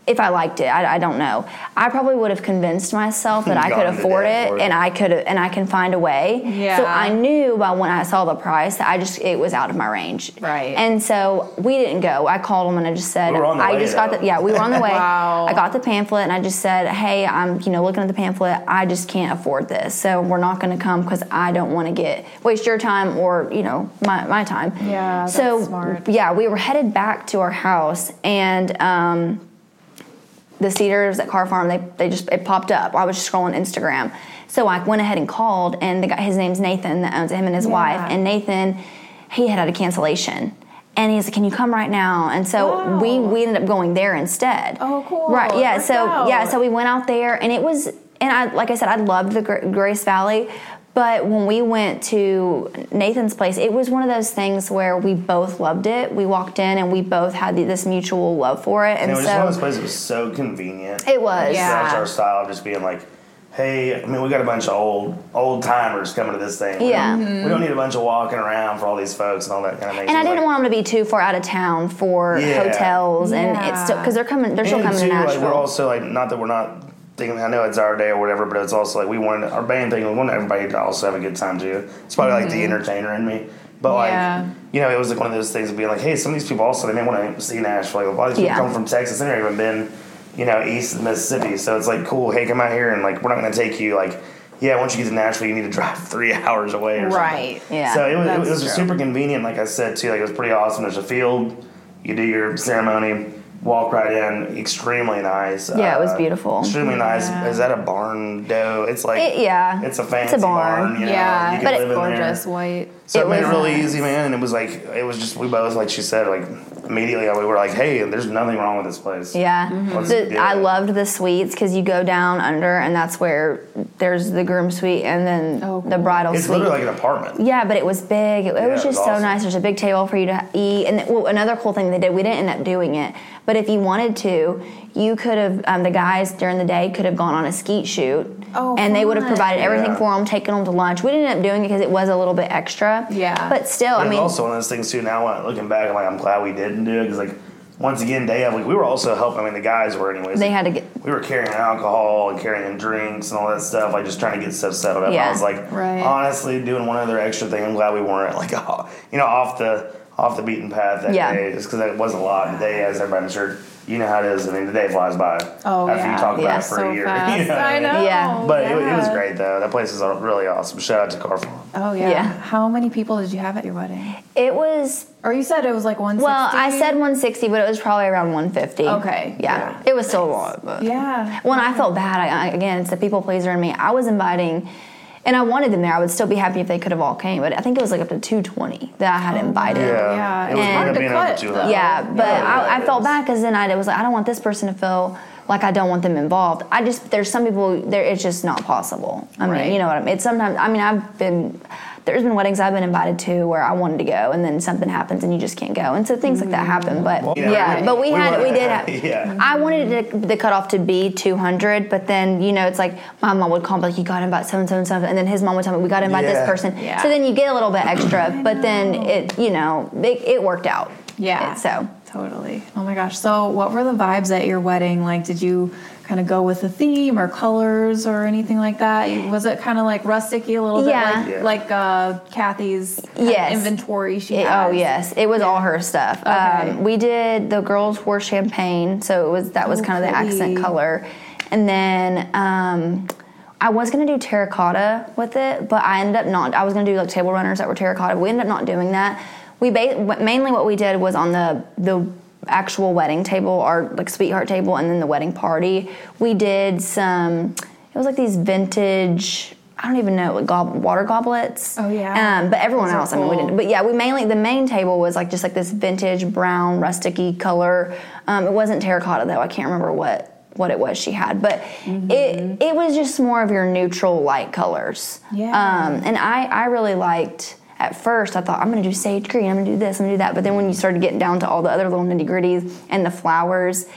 if I liked it. I, I don't know. I probably would have convinced myself that I could afford it, and I could and I can find a way. Yeah. So I knew by when I saw the price that I just it was out of my range. Right. And so we didn't go. I called them and I just said, We were on the I way, just got though. the yeah we were on the way. Wow. I got the pamphlet and I just said, hey, I'm you know looking at the pamphlet. I just can't afford this, so we're not going to come because I don't want to get waste your time or you know my my time. Yeah. That's So smart. yeah, we were headed back to our house and. um The Cedars at Car Farm, they, they just, it popped up. I was just scrolling Instagram. So I went ahead and called, and the guy, his name's Nathan, that owns it, him and his Yeah. wife. And Nathan, he had had a cancellation. And he's like, can you come right now? And so Wow. we, we ended up going there instead. Oh, cool. Right, It yeah. worked So, out. yeah, so we went out there, and it was, and I, like I said, I loved the Gra- Grace Valley. But when we went to Nathan's place, it was one of those things where we both loved it. We walked in and we both had the, this mutual love for it. And, And it was so just one of those places that was so convenient. it was. Yeah. Such our style of just being like, hey, I mean, we got a bunch of old old timers coming to this thing. We Yeah. don't- We don't need a bunch of walking around for all these folks and all that kind of thing. And I So, didn't like, want them to be too far out of town for Yeah. hotels, and Yeah. it's still because they're coming. They're still and coming too, to like, Nashville. we're also like, not that we're not thinking, I know it's our day or whatever, but it's also like we wanted our main thing. We wanted everybody to also have a good time too. It's probably like the entertainer in me, but like Yeah. you know, it was like one of those things of being like, hey, some of these people also they may want to see Nashville. Like, a lot of these people Yeah. come from Texas, they've never even been, you know, east of Mississippi. So it's like, cool, hey, come out here and like we're not going to take you like. Yeah, once you get to Nashville, you need to drive three hours away or something. Right. Yeah, So it was, it that's was true. super convenient, like I said, too. Like, it was pretty awesome. There's a field. You do your ceremony, walk right in. Extremely nice. Yeah, it was Uh, beautiful. Extremely nice. Yeah. Is that a barn dough? It's like, It- yeah. it's a It's fancy a barn. you know? Yeah. You can But live it's in there. Gorgeous white. So it, It made it was really nice. easy, man. And it was like, it was just, we both, like she said, like, immediately we were like, hey, there's nothing wrong with this place. Yeah, Let's The- do I it. loved the suites because you go down under, and that's where there's the groom suite and then Oh, the cool. bridal It's suite. literally like an apartment. Yeah, but it was big. It, it Yeah, was it was just so awesome. nice. There's a big table for you to eat. And well, another cool thing they did, we didn't end up doing it, but if you wanted to, you could have, um, the guys during the day could have gone on a skeet shoot. Oh, and they would have fun. provided everything Yeah. for them, taken them to lunch. We didn't end up doing it because it was a little bit extra. Yeah. But still, But I mean, it's also one of those things too. Now, when- looking back, I'm like, I'm glad we didn't do it because, like, once again, they have like we were also helping. I mean, the guys were anyways. they had to get, We were carrying alcohol and carrying drinks and all that stuff, like just trying to get stuff settled up. Yeah. I was like, Right. honestly, doing one other extra thing. I'm glad we weren't like, you know, off the off the beaten path that Yeah. day, just because it wasn't a lot today, as everybody's heard. You know how it is. I mean, the day flies by. Oh, after yeah. you talk about Yeah, it for so a year. fast. You know what I mean? know. Yeah. But it, it was Yeah. great though. That place is really awesome. Shout out to Car Farm. Oh, yeah. Yeah. How many people did you have at your wedding? it was, Or you said it was like one sixty? well, I said one sixty, but it was probably around one fifty. Okay. Yeah. Yeah. It was still a lot, but. Yeah. When I felt bad, I, I, again, it's the people pleaser in me. I was inviting, and I wanted them there. I would still be happy if they could have all came, but I think it was like up to two twenty that I had invited. Yeah, Yeah, it was it's ended hard up to being cut, over two though. hundred. Yeah, but Yeah, I, yeah, I it felt is. bad because then I was like, I don't want this person to feel like I don't want them involved. I just, there's some people, there it's just not possible. I Right. mean, you know what I mean? It's sometimes, I mean, I've been, there's been weddings I've been invited to where I wanted to go, and then something happens and you just can't go. And so things like that happen. But Well, yeah, yeah, we- but we, we had, wanna- we did have, yeah. I wanted the, the cutoff to be two hundred, but then, you know, it's like my mom would call me like, you got to invite seven, seven, seven. And then his mom would tell me, we got to invite Yeah. this person. Yeah. So then you get a little bit extra, but then it, you know, it, it worked out. Yeah. It- so. Totally. Oh my gosh. So, what were the vibes at your wedding? Like, did you kind of go with the theme or colors or anything like that? Was it kind of like rustic-y a little Yeah. bit, Yeah. like like uh, Kathy's kind of Yes. inventory she It- has? oh yes, it was all her stuff. Okay. Um, we did the girls wore champagne, so it was that was Oh, kind of the accent pretty. color, and then um, I was gonna do terracotta with it, but I ended up not. I was gonna do like table runners that were terracotta. We ended up not doing that. We ba- mainly what we did was on the the actual wedding table, our like sweetheart table, and then the wedding party. We did some. It was like these vintage. I don't even know, like gob- water goblets. Oh, yeah. Um, but everyone Those are else, I mean, we cool. didn't. But yeah, we mainly the main table was like just like this vintage brown rustic-y color. Um, it wasn't terracotta though. I can't remember what what it was she had, but Mm-hmm. it it was just more of your neutral light colors. Yeah. Um, and I I really liked. At first, I thought I'm going to do sage green. I'm going to do this. I'm going to do that. But then when you started getting down to all the other little nitty gritties and the flowers,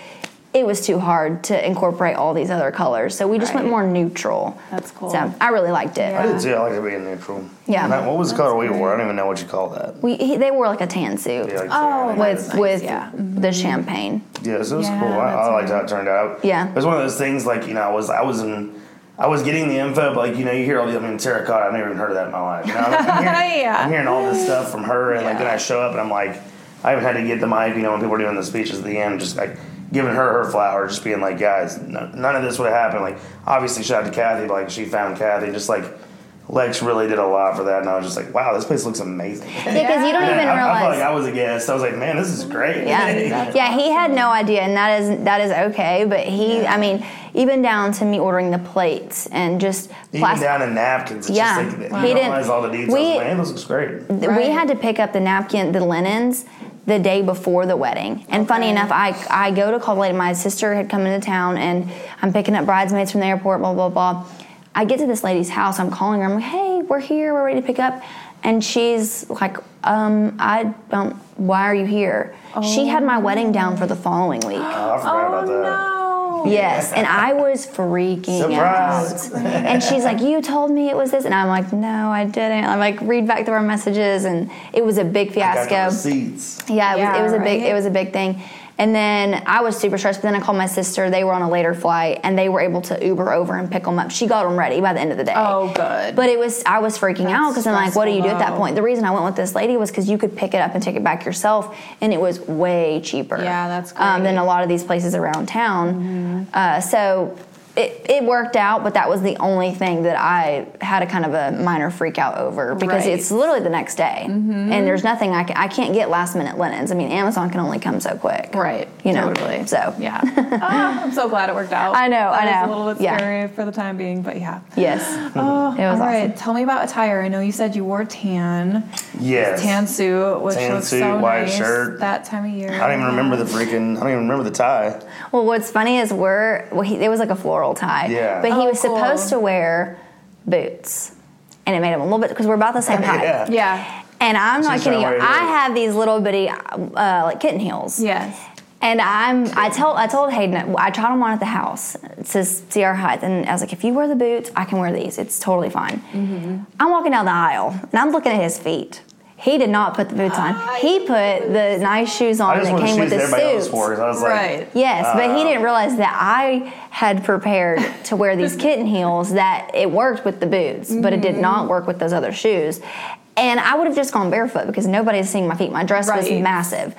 it was too hard to incorporate all these other colors. So we just Right. went more neutral. That's cool. So I really liked it. I did too. I like it being neutral. Yeah. And that- what was the color we wore? I don't even know what you call that. We he, they wore like a tan suit Yeah, like, Oh, yeah, with nice, with yeah. the champagne. Yeah, so it was Yeah, cool. I, that's I liked how it turned out. Yeah. It was one of those things like, you know, I was I was in I was getting the info, but like, you know, you hear all the I mean terracotta, I've never even heard of that in my life. You know, I'm, I'm, hearing, Yeah. I'm hearing all this stuff from her and like Yeah. then I show up and I'm like I even had to get the mic, you know, when people were doing the speeches at the end, just like giving her her flowers, just being like, guys, no, none of this would have happened. Like, obviously, shout out to Kathy, but like, she found Kathy. Just like, Lex really did a lot for that, and I was just like, wow, this place looks amazing. Yeah, because you don't And even I, I felt realize. like I was a guest. I was like, man, this is great. Yeah, yeah. He had no idea, and that is that is okay. But he, I mean, even down to me ordering the plates and just Even plastic. down to napkins. It's Yeah. just like, Wow. you He didn't- realize all the details. we- man, this looks great. We Right. had to pick up the napkin, the linens, the day before the wedding. And funny Okay. enough, I I go to call the lady. My sister had come into town, and I'm picking up bridesmaids from the airport. Blah blah blah. I get to this lady's house. I'm calling her. I'm like, hey, we're here. We're ready to pick up. And she's like, um, I don't. Why are you here? She had my wedding down for the following week. Oh, I forgot about that. no. Yes, and I was freaking Surprise. out. And she's like, you told me it was this. And I'm like, no, I didn't. I'm like, read back through our messages. And it was a big Got the fiasco. receipts. Yeah, it was, Yeah, it was a big right? it was a big thing. And then I was super stressed, but then I called my sister. They were on a later flight, and they were able to Uber over and pick them up. She got them ready by the end of the day. Oh, good. But it was I was freaking That's out because I'm like, what do you do at that stressful, point? The reason I went with this lady was because you could pick it up and take it back yourself, and it was way cheaper. Yeah, that's Um, than great. a lot of these places around town. Uh, so. It, it worked out, but that was the only thing that I had a kind of a minor freak out over because Right. it's literally the next day, and there's nothing I can I can't get last minute linens. I mean, Amazon can only come so quick, Right. You know, Totally. so Yeah. Oh, I'm so glad it worked out. I know, That I was know. a little bit Yeah. scary for the time being, but yeah. yes, Oh, It was all right. awesome. Tell me about attire. I know you said you wore tan. Yes. Tan suit, which Tan looks suit, so white nice shirt. that time of year. I don't even remember the freaking, I don't even remember the tie. Well, what's funny is we're well, he, it was like a floral tie, Yeah. but he Oh, was cool. supposed to wear boots, and it made him a little bit because we're about the same height. Yeah. Yeah. And I'm not She's kidding you. trying to wear I heels. have these little bitty uh, like kitten heels. Yes. And I'm, I told, I told Hayden, I tried them on at the house to see our height, and I was like, if you wear the boots, I can wear these. It's totally fine. Mm-hmm. I'm walking down the aisle, and I'm looking at his feet. He did not put the boots on. He put the nice shoes I on just that wore the came shoes with that the everybody else suits. wore. 'Cause I was like, Right. Yes, but he Uh, didn't realize that I had prepared to wear these kitten heels, that it worked with the boots, but it did not work with those other shoes. And I would have just gone barefoot because nobody's seeing my feet. My dress was Right. massive.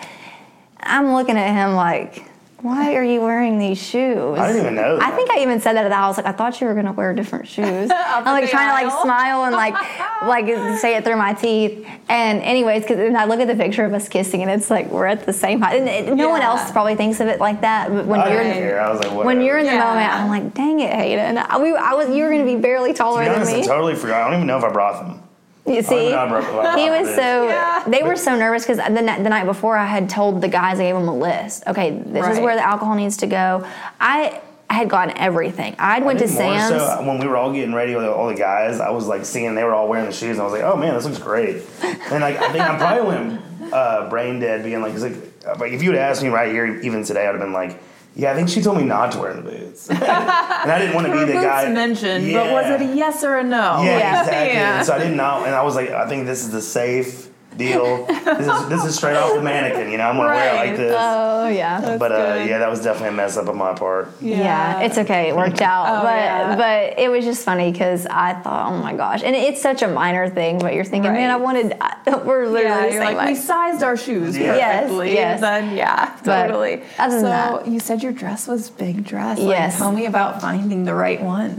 I'm looking at him like, why are you wearing these shoes? I didn't even know I that. think I even said that at the house. Like, I thought you were gonna wear different shoes. I'm like the trying to like aisle? smile and like like say it through my teeth. And anyways, because I look at the picture of us kissing, and it's like we're at the same height. And it, no one Yeah. else probably thinks of it like that. But when I you're didn't care. I was like, whatever. when you're in the Yeah. moment, I'm like, dang it, Hayden. I, we, I was you were gonna be barely taller To be than honest, I me. totally forgot. I don't even know if I brought them. You see, know I brought- I brought he was this. so. Yeah. They were so nervous because the, ni- the night before I had told the guys, I gave them a list. Okay, this is Right. where the alcohol needs to go. I I had gotten everything. I went I to think more Sam's. so, when we were all getting ready with all the guys, I was like seeing they were all wearing the shoes, and I was like, "Oh man, this looks great." And like, I think I probably went uh, brain dead, being like, 'cause, like, like, if you would asked me right here, even today, I'd have been like, "Yeah, I think she told me not to wear the boots," and I didn't want to be the Boots guy mentioned, but was it a yes or a no? Yeah, Yeah. exactly. Yeah. And so I didn't know, and I was like, I think this is the safe deal. This is this is straight off the mannequin. You know, I'm gonna wear it Right. like this. Oh yeah. but uh, good. yeah, that was definitely a mess up on my part. Yeah. it's okay. It worked out, Oh, but yeah. but it was just funny because I thought, oh my gosh, and it's such a minor thing, but you're thinking, man, I Right. wanted. We're literally Yeah, the you're same like, we height. sized our shoes Yeah. Yes, perfectly. yes. Then, yeah, But totally. other than so that- you said your dress was big dress. Like, Yes. Tell me about finding the right one.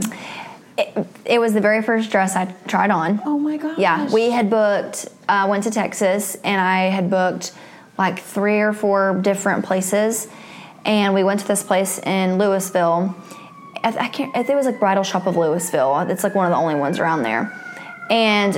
It, it was the very first dress I tried on. Oh my gosh. Yeah, we had booked, uh, went to Texas, and I had booked like three or four different places, and we went to this place in Louisville. I, I can't. I think it was like Bridal Shop of Louisville. It's like one of the only ones around there, and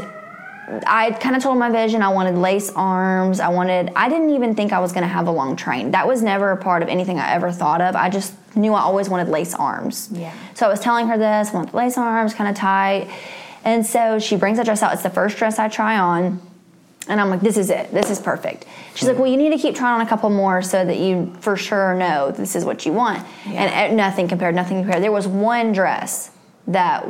I kind of told my vision. I wanted lace arms. I wanted. I didn't even think I was going to have a long train. That was never a part of anything I ever thought of. I just knew I always wanted lace arms. Yeah. So I was telling her this. I want lace arms, kind of tight. And so she brings that dress out. It's the first dress I try on. And I'm like, this is it. This is perfect. She's like, well, you need to keep trying on a couple more so that you for sure know this is what you want. Yeah. And uh, nothing compared, nothing compared. There was one dress that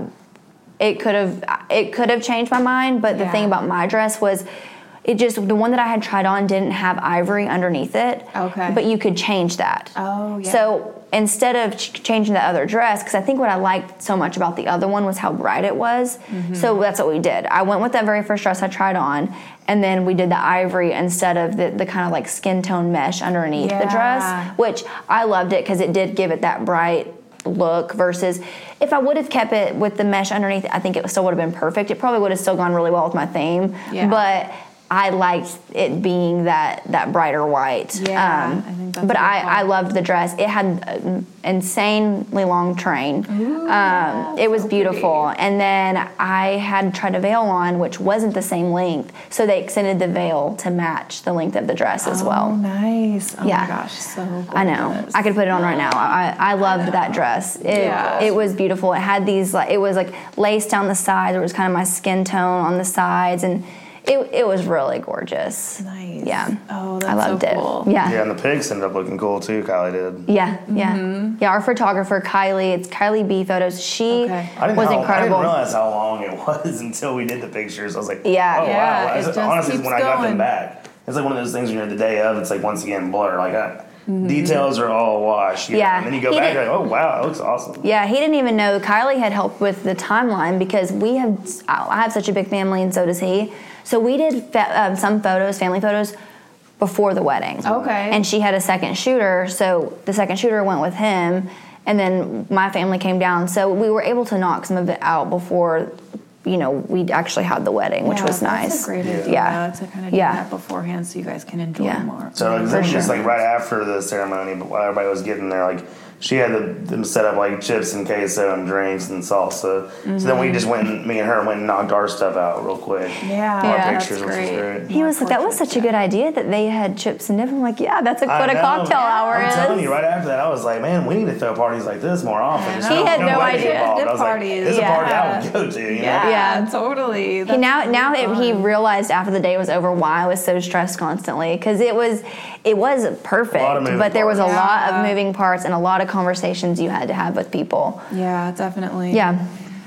it could have it could have changed my mind, but the yeah. thing about my dress was it just, the one that I had tried on didn't have ivory underneath it. Okay. But you could change that. Oh, yeah. So instead of ch- changing the other dress, because I think what I liked so much about the other one was how bright it was. Mm-hmm. So that's what we did. I went with that very first dress I tried on, and then we did the ivory instead of the, the kind of like skin tone mesh underneath yeah. the dress, which I loved it because it did give it that bright look versus if I would have kept it with the mesh underneath, I think it still would have been perfect. It probably would have still gone really well with my theme. Yeah. But I liked it being that, that brighter white. Yeah, um, I think that's but I, cool. I loved the dress. It had an insanely long train. Ooh, um, it was so beautiful. pretty. And then I had tried a veil on, which wasn't the same length. So they extended the veil to match the length of the dress as oh, well. Nice. Oh yeah. my gosh, so gorgeous. I know. I could put it on right now. I, I loved I that dress. It, yeah. it was beautiful. It had these, like, it was like lace down the sides. It was kind of my skin tone on the sides. And It it was really gorgeous. Nice. Yeah. Oh, that's I loved so it. cool. Yeah. Yeah, and the pics ended up looking cool too. Kylie did. Yeah, yeah, Mm-hmm. yeah. Our photographer Kylie, it's Kylie B Photos. She Okay. I didn't was how, incredible. I didn't realize how long it was until we did the pictures. I was like, Yeah. oh Yeah, wow. it It's- just honestly, keeps when I got going. them back, it's like one of those things when you're the day of. It's like once again blur. Like I, Mm-hmm. details are all washed. You Yeah. know? And then you go He back, did- you're like, oh wow, it looks awesome. Yeah, he didn't even know. Kylie had helped with the timeline because we have. I have such a big family, and so does he. So we did fa- um, some photos, family photos, before the wedding. Okay. And she had a second shooter, so the second shooter went with him, and then my family came down. So we were able to knock some of it out before, you know, we actually had the wedding, which Yeah, was that's nice. a great idea Yeah. to kind of do Yeah. that beforehand so you guys can enjoy Yeah. more. So it was For just sure. like right after the ceremony, but while everybody was getting there, like she had the, them set up like chips and queso and drinks and salsa. Mm-hmm. So then we just went, and, me and her went and knocked our stuff out real quick. Yeah, Our Yeah. pictures, that's which was great. great. He was like, that was such a good idea that they had chips and dip. I'm like, yeah, that's a, I what a know. cocktail hour I'm is. telling you, right after that, I was like, man, we need to throw parties like this more often. Just know. He had no wedding idea. involved. Dip I was like, parties, this is a party I yeah. would go to, you know? Yeah, Yeah. totally. He That's now, really now that he fun. realized after the day was over why I was so stressed constantly, because it was, it was perfect, A lot of moving but there was a parts. lot Yeah. of moving parts and a lot of conversations you had to have with people. Yeah, definitely. Yeah.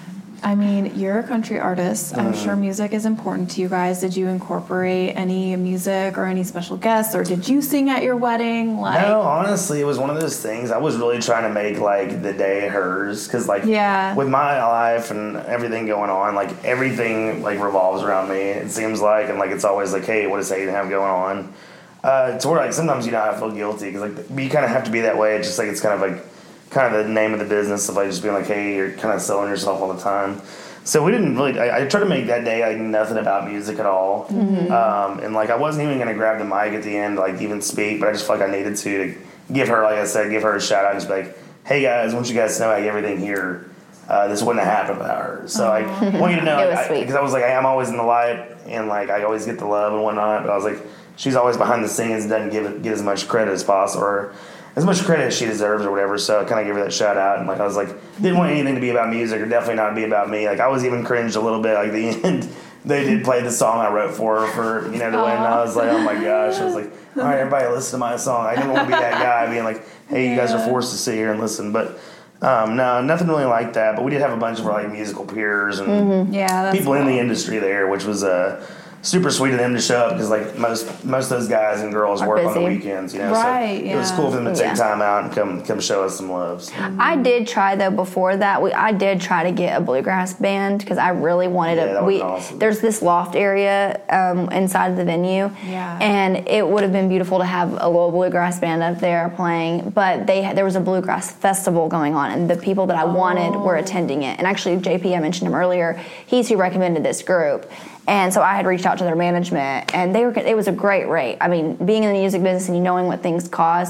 I mean, you're a country artist. I'm Mm-hmm. sure music is important to you guys. Did you incorporate any music or any special guests, or did you sing at your wedding? Like, No, honestly, it was one of those things. I was really trying to make like the day hers because, like, Yeah. with my life and everything going on, like everything like revolves around me. It seems like, and like it's always like, hey, what does Hayden have going on? Uh, it's where like sometimes you know I feel guilty because like you kind of have to be that way. It's just like it's kind of like kind of the name of the business of like just being like, hey, you're kind of selling yourself all the time. So we didn't really. I, I tried to make that day like nothing about music at all, Mm-hmm. um, and like I wasn't even gonna grab the mic at the end, like even speak, but I just felt like I needed to to give her, like I said, give her a shout out and just be like, hey guys, I want you guys to know like everything here. Uh, this wouldn't have happened without her. So I want you to know, It was like, sweet. because I, I was like, I'm always in the light and like I always get the love and whatnot. But I was like, she's always behind the scenes and doesn't give it, get as much credit as possible, or as much credit as she deserves, or whatever. So I kind of gave her that shout out, and like I was like, didn't want anything to be about music, or definitely not be about me. Like I was even cringed a little bit. Like the end, they did play the song I wrote for her for you know the wedding. I was like, oh my gosh. I was like, all right, everybody, listen to my song. I didn't want to be that guy being like, hey, you guys are forced to sit here and listen, but. Um, no, nothing really like that. But we did have a bunch of our like musical peers and Mm-hmm. Yeah, that's people in cool. the industry there, which was uh, super sweet of them to show up because like most most of those guys and girls Are work on the busy. weekends, you know. Right, So it was yeah. cool for them to take Yeah. time out and come come show us some love. So. I did try though before that. We I did try to get a bluegrass band because I really wanted Yeah, a. that would've We been awesome. there's this loft area um, inside of the venue, Yeah. and it would have been beautiful to have a little bluegrass band up there playing. But they had, there was a bluegrass festival going on, and the people that I wanted were attending it. And actually, J P, I mentioned him earlier. He's who recommended this group. And so I had reached out to their management, and they were. It was a great rate. I mean, being in the music business and you knowing what things cost,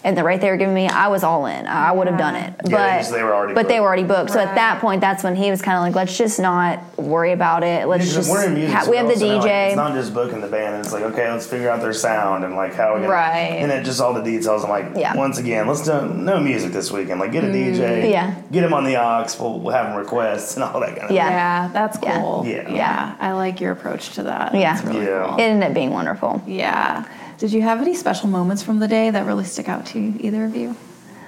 and the rate they were giving me, I was all in. I would have done it. Yeah, but because they were already but booked. they were already booked. So at Right. that point, that's when he was kind of like, let's just not worry about it. Let's Yeah, 'cause just we're in music, ha- so we have the also know, D J. like, it's not just booking the band. It's like, okay, let's figure out their sound and like how we gonna, Right. and it just all the details. I'm like, Yeah. once again, let's do no music this weekend. Like, get a D J, Yeah. get him on the aux. We'll, we'll have him requests and all that kind of. Yeah. Yeah, that's Yeah. cool. Yeah. Yeah, I like your approach to that. Yeah. That's really Yeah. cool. It ended up being wonderful. Yeah. Did you have any special moments from the day that really stick out to you, either of you?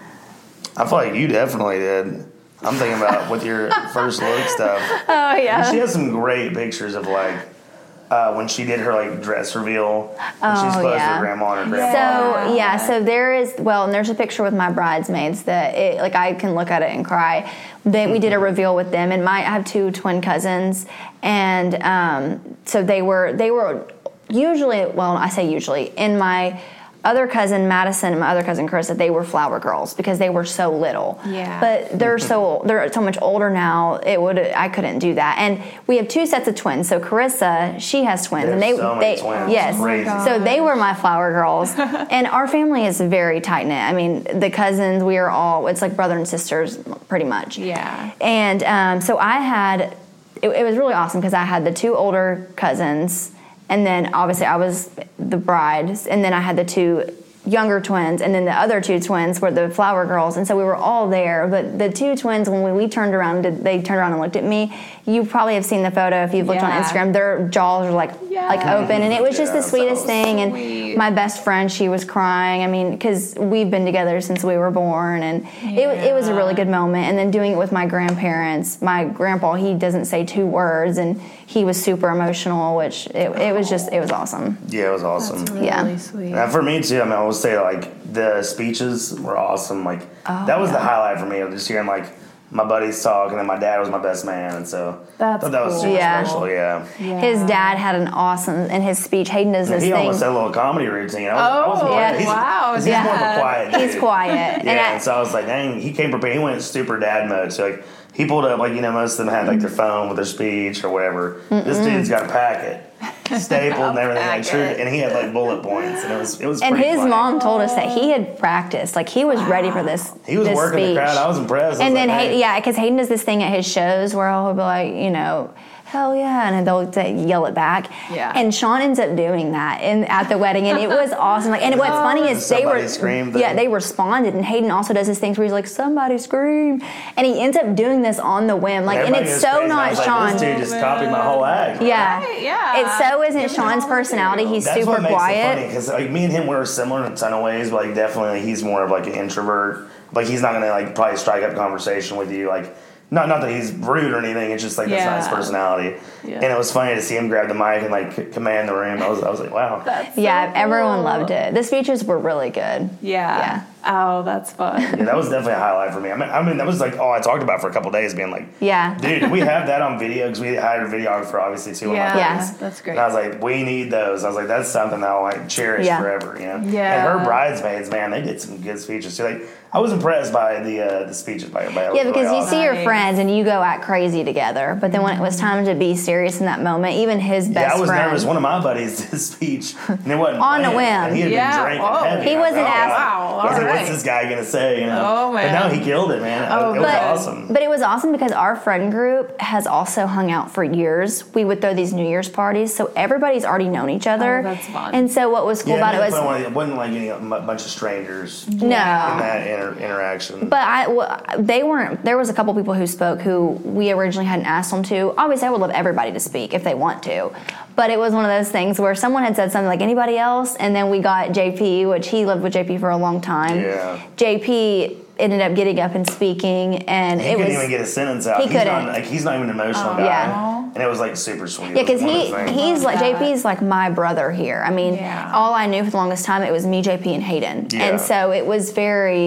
I feel like you definitely did. I'm thinking about with your first look stuff. Oh yeah. She has some great pictures of like uh, when she did her like dress reveal. When she's Oh, close to yeah. her grandma and her grandpa. So yeah, so there is well, and there's a picture with my bridesmaids that it, like I can look at it and cry. That we did a reveal with them, and my I have two twin cousins, and um, so they were they were usually well I say usually in my other cousin Madison and my other cousin Carissa, they were flower girls because they were so little. Yeah. But they're so they're so much older now. It would I couldn't do that. And we have two sets of twins. So Carissa, she has twins, They and have they so many they twins. yes. It's crazy. Oh my So they were my flower girls, and our family is very tight knit. I mean, the cousins, we are all it's like brother and sisters, pretty much. Yeah. And um, so I had it, it was really awesome because I had the two older cousins. And then obviously I was the bride, and then I had the two younger twins, and then the other two twins were the flower girls, and so we were all there. But the two twins, when we, we turned around, did, they turned around and looked at me. You probably have seen the photo if you've looked Yeah. on Instagram. Their jaws were like Yeah. like open, and it was just Yeah, the sweetest so thing. And sweet. my best friend, she was crying. I mean, because we've been together since we were born, and it, it was a really good moment. And then doing it with my grandparents, my grandpa, he doesn't say two words, and he was super emotional, which it, it was just it was awesome. Yeah, it was awesome. Really Yeah. sweet. And for me too, I mean, I would say like the speeches were awesome. Like Oh, that was the highlight for me. Just hearing like my buddies talk, and then my dad was my best man, and so That's I thought that was cool. super Yeah. special. Yeah, Yeah. His dad had an awesome in his speech. Hayden does this he thing. almost had a little comedy routine. I was, I was Oh, impressed. He's- wow, 'cause he's more of a Dad. quiet. He's dude. quiet. Yeah, And I- and so I was like, dang, he came prepared. He went super dad mode. So like he pulled up like you know most of them had like their phone with their speech or whatever. This dude's got a packet. Stapled and everything, like true, and he had like bullet points, and it was it was. And pretty his funny. mom told us that he had practiced, like he was ready for this. He was this working speech. the crowd. I was impressed. I And was then, like, Hay- hey. yeah, because Hayden does this thing at his shows where he'll be like, you know, hell yeah, and they'll say, yell it back. Yeah. And Sean ends up doing that in at the wedding, and it was awesome. Like, and what's funny is they Somebody were, scream thing. yeah, they responded, and Hayden also does this thing where he's like, somebody scream, and he ends up doing this on the whim, like, and Everybody it's goes so crazy. I not was like, Sean. This dude just copied my whole act. Yeah, Right, yeah. It so isn't Sean's personality. He's That's super what makes it quiet. funny because like me and him were similar in a ton of ways, but like definitely he's more of like an introvert. Like he's not gonna like probably strike up conversation with you. Like not not that he's rude or anything. It's just like that's not his Yeah. personality. Yeah. And it was funny to see him grab the mic and like c- command the room. I was I was like wow. That's so Yeah, everyone cool. loved it. The speeches were really good. Yeah. Yeah. Oh, that's fun. Yeah, that was definitely a highlight for me. I mean, I mean that was like all I talked about for a couple days, being like, Yeah. dude, we have that on video because we hired a videographer obviously too. on Yeah, my Yeah. place. that's great. And I was like, we need those. I was like, that's something that I'll like cherish Yeah. forever, you know? Yeah. And her bridesmaids, man, they did some good speeches too. Like, I was impressed by the uh, the speeches by everybody. Yeah, because you see your Nice. friends and you go act crazy together, but then when it was time to be serious in that moment, even his Yeah, best I was friend, nervous. One of my buddies did a speech, and it wasn't On a planned, whim. And he had Yeah. been drinking Oh. heavy. He I was wasn't like, asked- Wow, I was like, alright. what's this guy gonna say? You know? Oh, man. But no, he killed it, man. Oh, it was but, awesome. but it was awesome because our friend group has also hung out for years. We would throw these New Year's parties, so everybody's already known each other. Oh, that's fun. And so what was cool yeah, about it it, was wasn't, it wasn't like any a bunch of strangers in no. that inter- interaction. But I, w- they weren't. There was a couple people who spoke who we originally hadn't asked them to. Obviously, I would love everybody to speak if they want to, but it was one of those things where someone had said something like anybody else, and then we got J P, which he lived with J P for a long time. Yeah. J P ended up getting up and speaking, and He it couldn't was even get a sentence out. he he's couldn't. Not, like he's not even an emotional guy. Yeah. And it was like super sweet. yeah, It was because one of he those things. he's like that. J P's like my brother here. I mean, Yeah. all I knew for the longest time it was me, J P, and Hayden, Yeah. and so it was very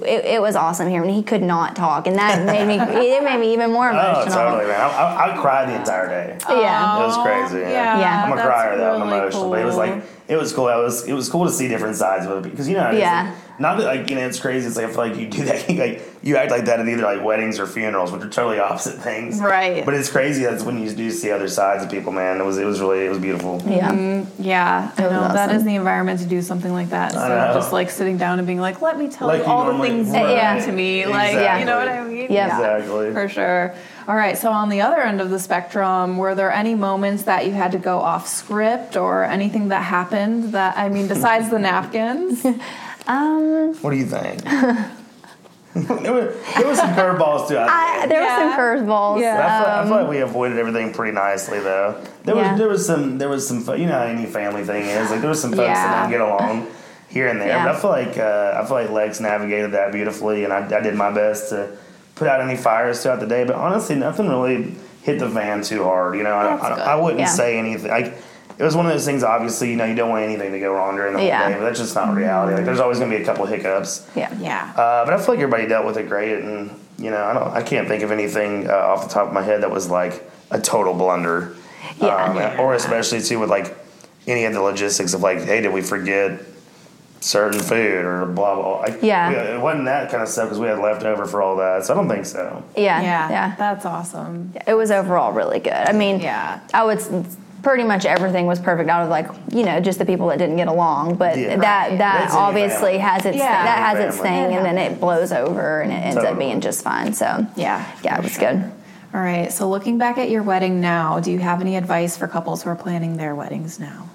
it, it was awesome hearing he could not talk, and that made me it made me even more emotional. Oh, totally, man. I, I, I cried the entire day. Yeah. It was crazy. Yeah, Yeah, Yeah. I'm a that's crier though. I'm really emotional, but it was cool. like it was cool. It was it was cool to see different sides of it because you know, it's Yeah. like, not that like you know it's crazy. It's like I feel like you do that like you act like that at either like weddings or funerals, which are totally opposite things. Right. But it's crazy. That's when you do see other sides of people, man. It was it was really it was beautiful. Yeah. Yeah, I was know that awesome. is the environment to do something like that. So know. just like sitting down and being like, let me tell Like you you all the normally- things Right. you Yeah. mean to me. Like, Exactly. you know what I mean? Yep. Exactly. For sure. All right, so on the other end of the spectrum, were there any moments that you had to go off script or anything that happened that, I mean, besides the napkins? Um, What do you think? there, were, there was some curveballs too. I I, think. there Yeah. were some curveballs. Yeah. I feel, I Um, feel like we avoided everything pretty nicely, though. There Yeah. was there was some there was some fu- you know how any family thing is like there was some folks Yeah. that didn't get along here and there, Yeah. but I feel like uh, I feel like Lex navigated that beautifully, and I, I did my best to put out any fires throughout the day. But honestly, nothing really hit the fan too hard. You know, I, That's I, good. I wouldn't Yeah. say anything like. It was one of those things. Obviously, you know, you don't want anything to go wrong during the whole Yeah. day, but that's just not reality. Like, there's always going to be a couple hiccups. Yeah. Yeah. Uh, but I feel like everybody dealt with it great, and you know, I don't, I can't think of anything uh, off the top of my head that was like a total blunder. Yeah. Um, Yeah. Or especially too with like any of the logistics of like, hey, did we forget certain food or blah blah. Like, Yeah. we, it wasn't that kind of stuff because we had leftover for all that, so I don't think so. Yeah. Yeah. Yeah. That's awesome. It was overall really good. I mean, Yeah. I would s- pretty much everything was perfect out of like, you know, just the people that didn't get along, but Yeah. that Right. that That's in your obviously family. has its Yeah. that has Your its family. thing, and then it blows over and it ends up Totally. being just fine. So, Yeah. yeah, it was good. All right, so looking back at your wedding now, do you have any advice for couples who are planning their weddings now?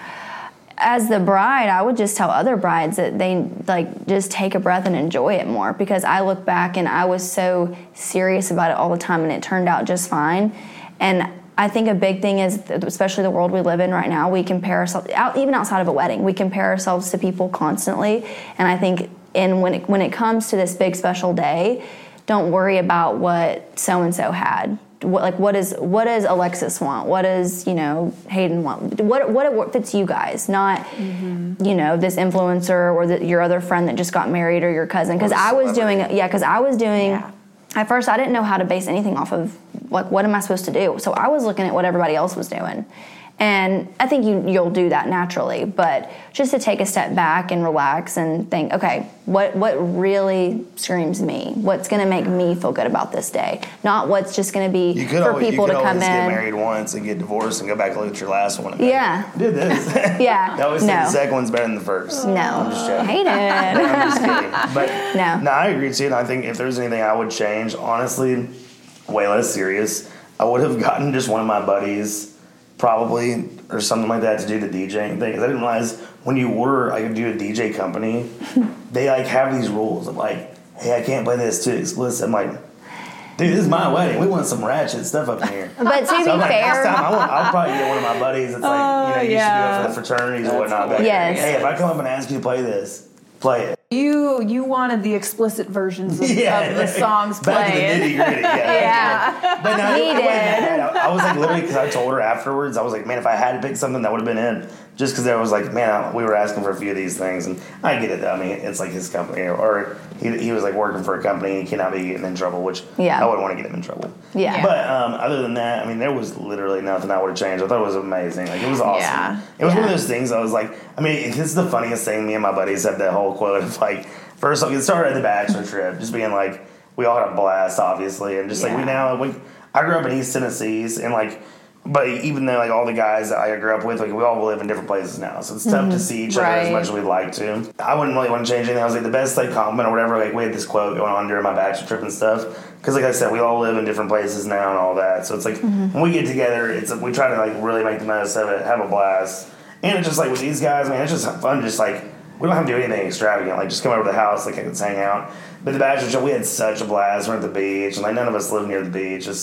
As the bride, I would just tell other brides that they like just take a breath and enjoy it more, because I look back and I was so serious about it all the time and it turned out just fine. And I think a big thing is, especially the world we live in right now, we compare ourselves, out, even outside of a wedding, we compare ourselves to people constantly. And I think in when it, when it comes to this big special day, don't worry about what so-and-so had. What, like what is what does Alexis want? What does, you know, Hayden want? What what fits you guys? Not mm-hmm. you know, this influencer or the, your other friend that just got married or your cousin. Because I was doing yeah, because I was doing. Yeah. At first, I didn't know how to base anything off of like what am I supposed to do. So I was looking at what everybody else was doing. And I think you, you'll do that naturally, but just to take a step back and relax and think, okay, what what really screams me? What's going to make me feel good about this day? Not what's just going to be You could for always, people you could to come always in. get married once and get divorced and go back and look at your last one. And be Yeah. like, did this? Yeah. I always say No. the second one's better than the first. No, I'm just joking. hate it. I'm just kidding. But No. no, I agree too. And I think if there's anything I would change, honestly, way less serious, I would have gotten just one of my buddies, probably, or something like that, to do the DJing thing. 'Cause I didn't realize when you order, like, do a D J company, they like have these rules of like, hey, I can't play this too explicit. I'm like, dude, this is my wedding. We want some ratchet stuff up in here. But to So be I'm like, next fair, time I want, I'll probably get one of my buddies that's like, you know, used yeah. to do it for the fraternities or whatnot. But, Yes. hey, if I come up and ask you to play this, play it. You you wanted the explicit versions of, Yeah. of the songs Back to the played. nitty gritty. Yeah. yeah, But no, He I, wasn't did. mad. I, I was like literally, because I told her afterwards, I was like, man, if I had to pick something, that would have been it. Just because I was like, man, I, we were asking for a few of these things, and I get it though. I mean, it's like his company, or, or he, he was like working for a company, and he cannot be getting in trouble, which Yeah. I wouldn't want to get him in trouble. Yeah. But um, other than that, I mean, there was literally nothing I would have changed. I thought it was amazing. Like, it was awesome. Yeah. It was one of Yeah. those things I was like, I mean, this is the funniest thing. Me and my buddies had that whole quote of like, first off, it started at the bachelor trip, just being like, we all had a blast, obviously, and just like we Yeah. now, we, I grew up in East Tennessee, and like, but even though like all the guys that I grew up with, like we all live in different places now, so it's tough to see each other as Right. much as we'd like to. I wouldn't really want to change anything. I was like the best like compliment or whatever. Like we had this quote going on during my bachelor trip and stuff, because like I said, we all live in different places now and all that. So it's like when we get together, it's we try to like really make the most of it, have a blast, and it's just like with these guys, man, it's just fun. Just like we don't have to do anything extravagant. Like just come over to the house, like let's hang out. But the bachelor trip, we had such a blast. We're at the beach, and like none of us live near the beach. Just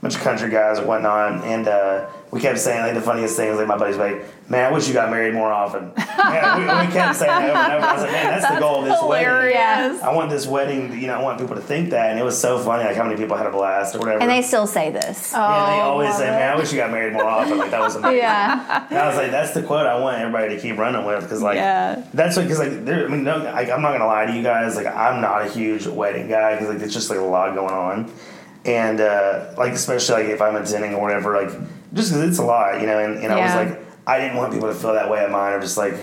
bunch of country guys and whatnot, and uh, we kept saying, like, the funniest thing was, like, my buddy's like, man, I wish you got married more often. Man, we, we kept saying that over and over. I was like, man, that's, that's the goal of this hilarious. wedding. I want this wedding, you know, I want people to think that, and it was so funny, like, how many people had a blast or whatever. And they still say this. Oh, yeah, they always say, it. man, I wish you got married more often. Like, that was amazing. Yeah. And I was like, that's the quote I want everybody to keep running with, because, like, Yeah. that's what, because, like, there, I mean, no, like, I'm not going to lie to you guys, like, I'm not a huge wedding guy, because, like, it's just, like, a lot going on. And, uh, like, especially, like, if I'm attending or whatever, like, just because it's a lot, you know, and, and I Yeah. was like, I didn't want people to feel that way at mine, or just like,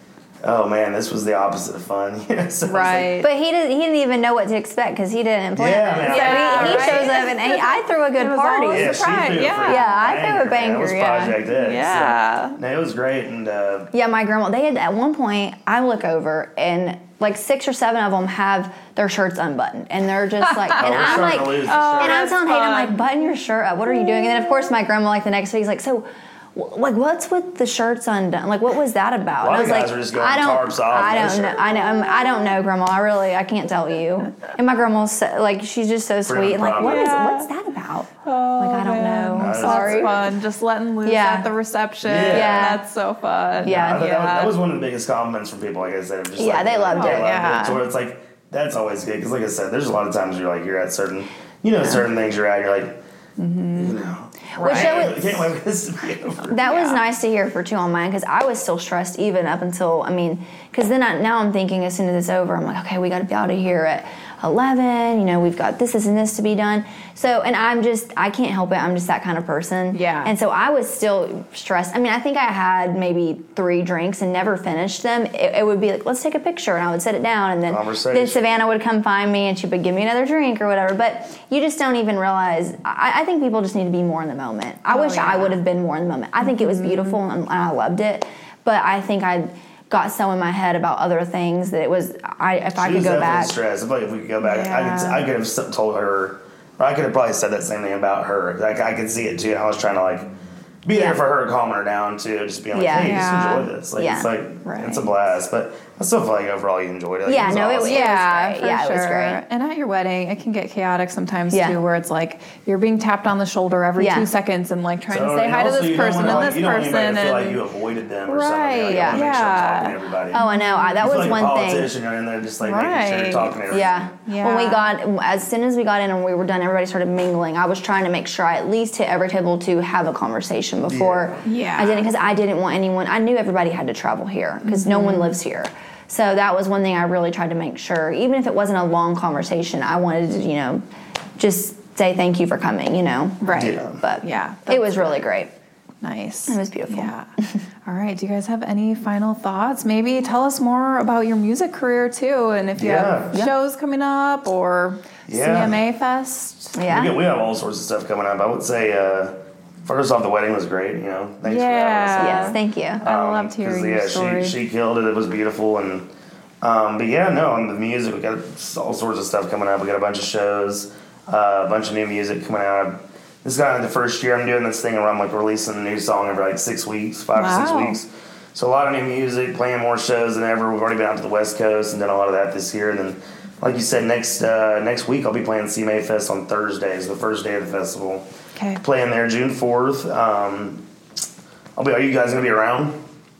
oh man, this was the opposite of fun. You know? So I was like, Right. But he didn't. He didn't even know what to expect because he didn't plan Yeah, it. man. So Yeah, he, he right. shows up and he, I threw a good It was party. all yeah, surprise, she threw yeah. a freaking Yeah, I threw a banger, man. It was banger, yeah. Project X. Yeah. So, no, it was great, and uh, Yeah, my grandma. They had at one point. I look over and like six or seven of them have their shirts unbuttoned, and they're just like, and oh, we're I'm starting like, to lose the and I'm that's telling Hayden, I'm fun. like, button your shirt up. What are you doing? And then of course my grandma, like the next week, is like, so. Like, what's with the shirts undone? Like, what was that about? A lot And I of was guys like, are just going I don't, tarps off I no don't know. shirt. I know. I'm, I don't know, Grandma. I really, I can't tell you. And my grandma's so, like, she's just so sweet. And like, what is, Yeah. what's that about? Oh, like, I don't man. know. I'm That's sorry. That's fun. Just letting loose Yeah. at the reception. Yeah. Yeah. That's so fun. Yeah. I thought that, was, Yeah. that was one of the biggest compliments from people. Like I said, just Yeah, like, they loved they it. Yeah. So it's like that's always good because, like I said, there's a lot of times you're like you're at certain, you know, certain things you're at. You're like, Mm-hmm. you know, Which I that can't, can't wait for this to be over. That was Yeah. nice to hear for two on mine because I was still stressed even up until I mean because then I, now I'm thinking as soon as it's over I'm like okay we got to be out of here at eleven you know we've got this this and this to be done so and I'm just I can't help it I'm just that kind of person Yeah. and so I was still stressed I mean I think I had maybe three drinks and never finished them it, it would be like let's take a picture and I would set it down and then Conversation. then Savannah would come find me and she would give me another drink or whatever but you just don't even realize I, I think people just need to be more in the moment I Oh, wish I yeah. would have been more in the moment I think it was beautiful and, and I loved it but I think I got so in my head about other things that it was I if I She could was go definitely back stressed. I feel like if we could go back, I Yeah. could I could have s- told her, or I could have probably said that same thing about her. Like I could see it too. I was trying to like be Yeah. there for her, calming her down too, just being like, Yeah. hey, Yeah. just enjoy this. Like Yeah. it's like Right. it's a blast. But I still feel like overall you enjoyed it. Like, Yeah, it was no, it- awesome. it- Yeah, great. for Yeah, it sure. was great. And at your wedding, it can get chaotic sometimes Yeah. too, where it's like you're being tapped on the shoulder every Yeah. two seconds and like trying So, to say and hi to also this you don't person wanna, and like, this you don't want person, anybody to feel and like you avoided them or something. Right, Like, you yeah. want to make sure I'm Yeah. talking to everybody. oh I know I, that You was feel like one a thing politician, you're in there just like making sure Right. you're talking to everybody. yeah. Yeah. When we got, as soon as we got in and we were done, everybody started mingling. I was trying to make sure I at least hit every table to have a conversation before Yeah. I didn't, because I didn't want anyone, I knew everybody had to travel here because no one lives here. So that was one thing I really tried to make sure, even if it wasn't a long conversation, I wanted to, you know, just say thank you for coming, you know. right. Yeah. But Yeah, it was really great. Nice. It was beautiful. Yeah. All right. Do you guys have any final thoughts? Maybe tell us more about your music career too, and if you Yeah. have Yeah. shows coming up or Yeah. C M A Fest. Yeah. We, get, we have all sorts of stuff coming up. I would say, uh, first off, the wedding was great. You know, thanks for having us. Yeah. Yes, thank you. I loved hearing Um, 'cause, your yeah, story. She, she killed it. It was beautiful. And um, but yeah, no, on the music, we got all sorts of stuff coming up. We got a bunch of shows, uh, a bunch of new music coming out. This is kind of the first year I'm doing this thing where I'm like releasing a new song every like six weeks, five Wow. or six weeks. So a lot of new music, playing more shows than ever. We've already been out to the West Coast and done a lot of that this year. And then, like you said, next uh, next week I'll be playing C M A Fest on Thursdays, the first day of the festival. Okay. Playing there June fourth. Um, I'll be. Are you guys gonna be around?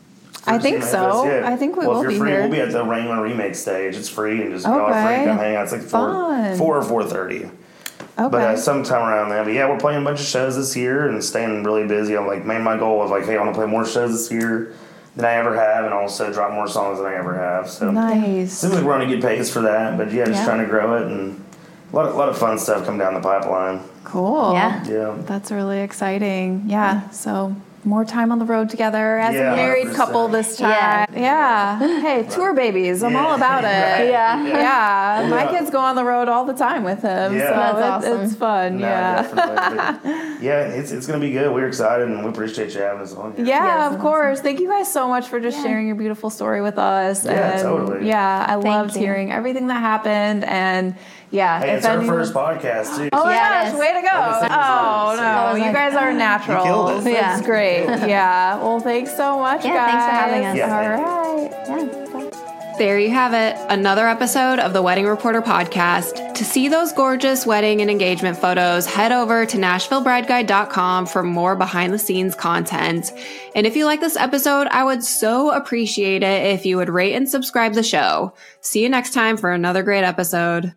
I for think C M A so. Fest? Yeah. I think we well, will if be you're free, here. we'll be at the Wrangler Remake stage. It's free and just y'all are free Okay. to come hang out. It's like four, Fun. four or four thirty. Okay. But uh, sometime around then. But yeah, we're playing a bunch of shows this year and staying really busy. I'm like, man, my goal was like, hey, I want to play more shows this year than I ever have, and also drop more songs than I ever have. So Nice. seems like we're on a good pace for that. But yeah, just Yeah. trying to grow it and a lot of, a lot of fun stuff come down the pipeline. Cool. Yeah. Yeah. That's really exciting. Yeah. So more time on the road together as Yeah, a married one hundred percent. couple this time. Yeah. Hey, tour babies. I'm Yeah. all about it. Right. Yeah. Yeah. My Yeah. kids go on the road all the time with him. Yeah. So That's it- awesome. it's fun. No, yeah. definitely. But, yeah, it's it's gonna be good. We're excited and we appreciate you having us on here. Yeah, Yes, of that's course. Thank you guys so much for just Yeah. sharing your beautiful story with us. Yeah, and totally. Yeah, I loved you. hearing everything that happened. And yeah, Hey, if it's our anyone- first podcast too. Oh my Yes. gosh, way to go. Let me see Oh, this. no. I was You like, guys are naturals. killed it. Yeah. It's great. Yeah. Well, thanks so much, Yeah, guys. thanks for having us. Yeah, All thank you. right. Yeah. There you have it, another episode of the Wedding Reporter podcast. To see those gorgeous wedding and engagement photos, head over to Nashville Bride Guide dot com for more behind the scenes content. And if you like this episode, I would so appreciate it if you would rate and subscribe the show. See you next time for another great episode.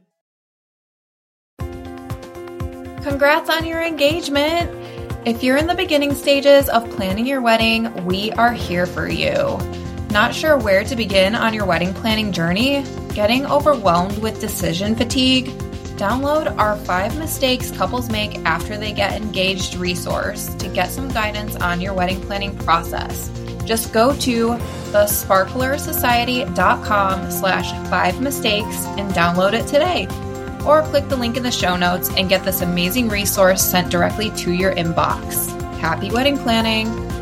Congrats on your engagement! If you're in the beginning stages of planning your wedding, we are here for you. Not sure where to begin on your wedding planning journey? Getting overwhelmed with decision fatigue? Download our five mistakes couples make after they get engaged resource to get some guidance on your wedding planning process. Just go to the sparkler society dot com slash five mistakes and download it today. Or click the link in the show notes and get this amazing resource sent directly to your inbox. Happy wedding planning!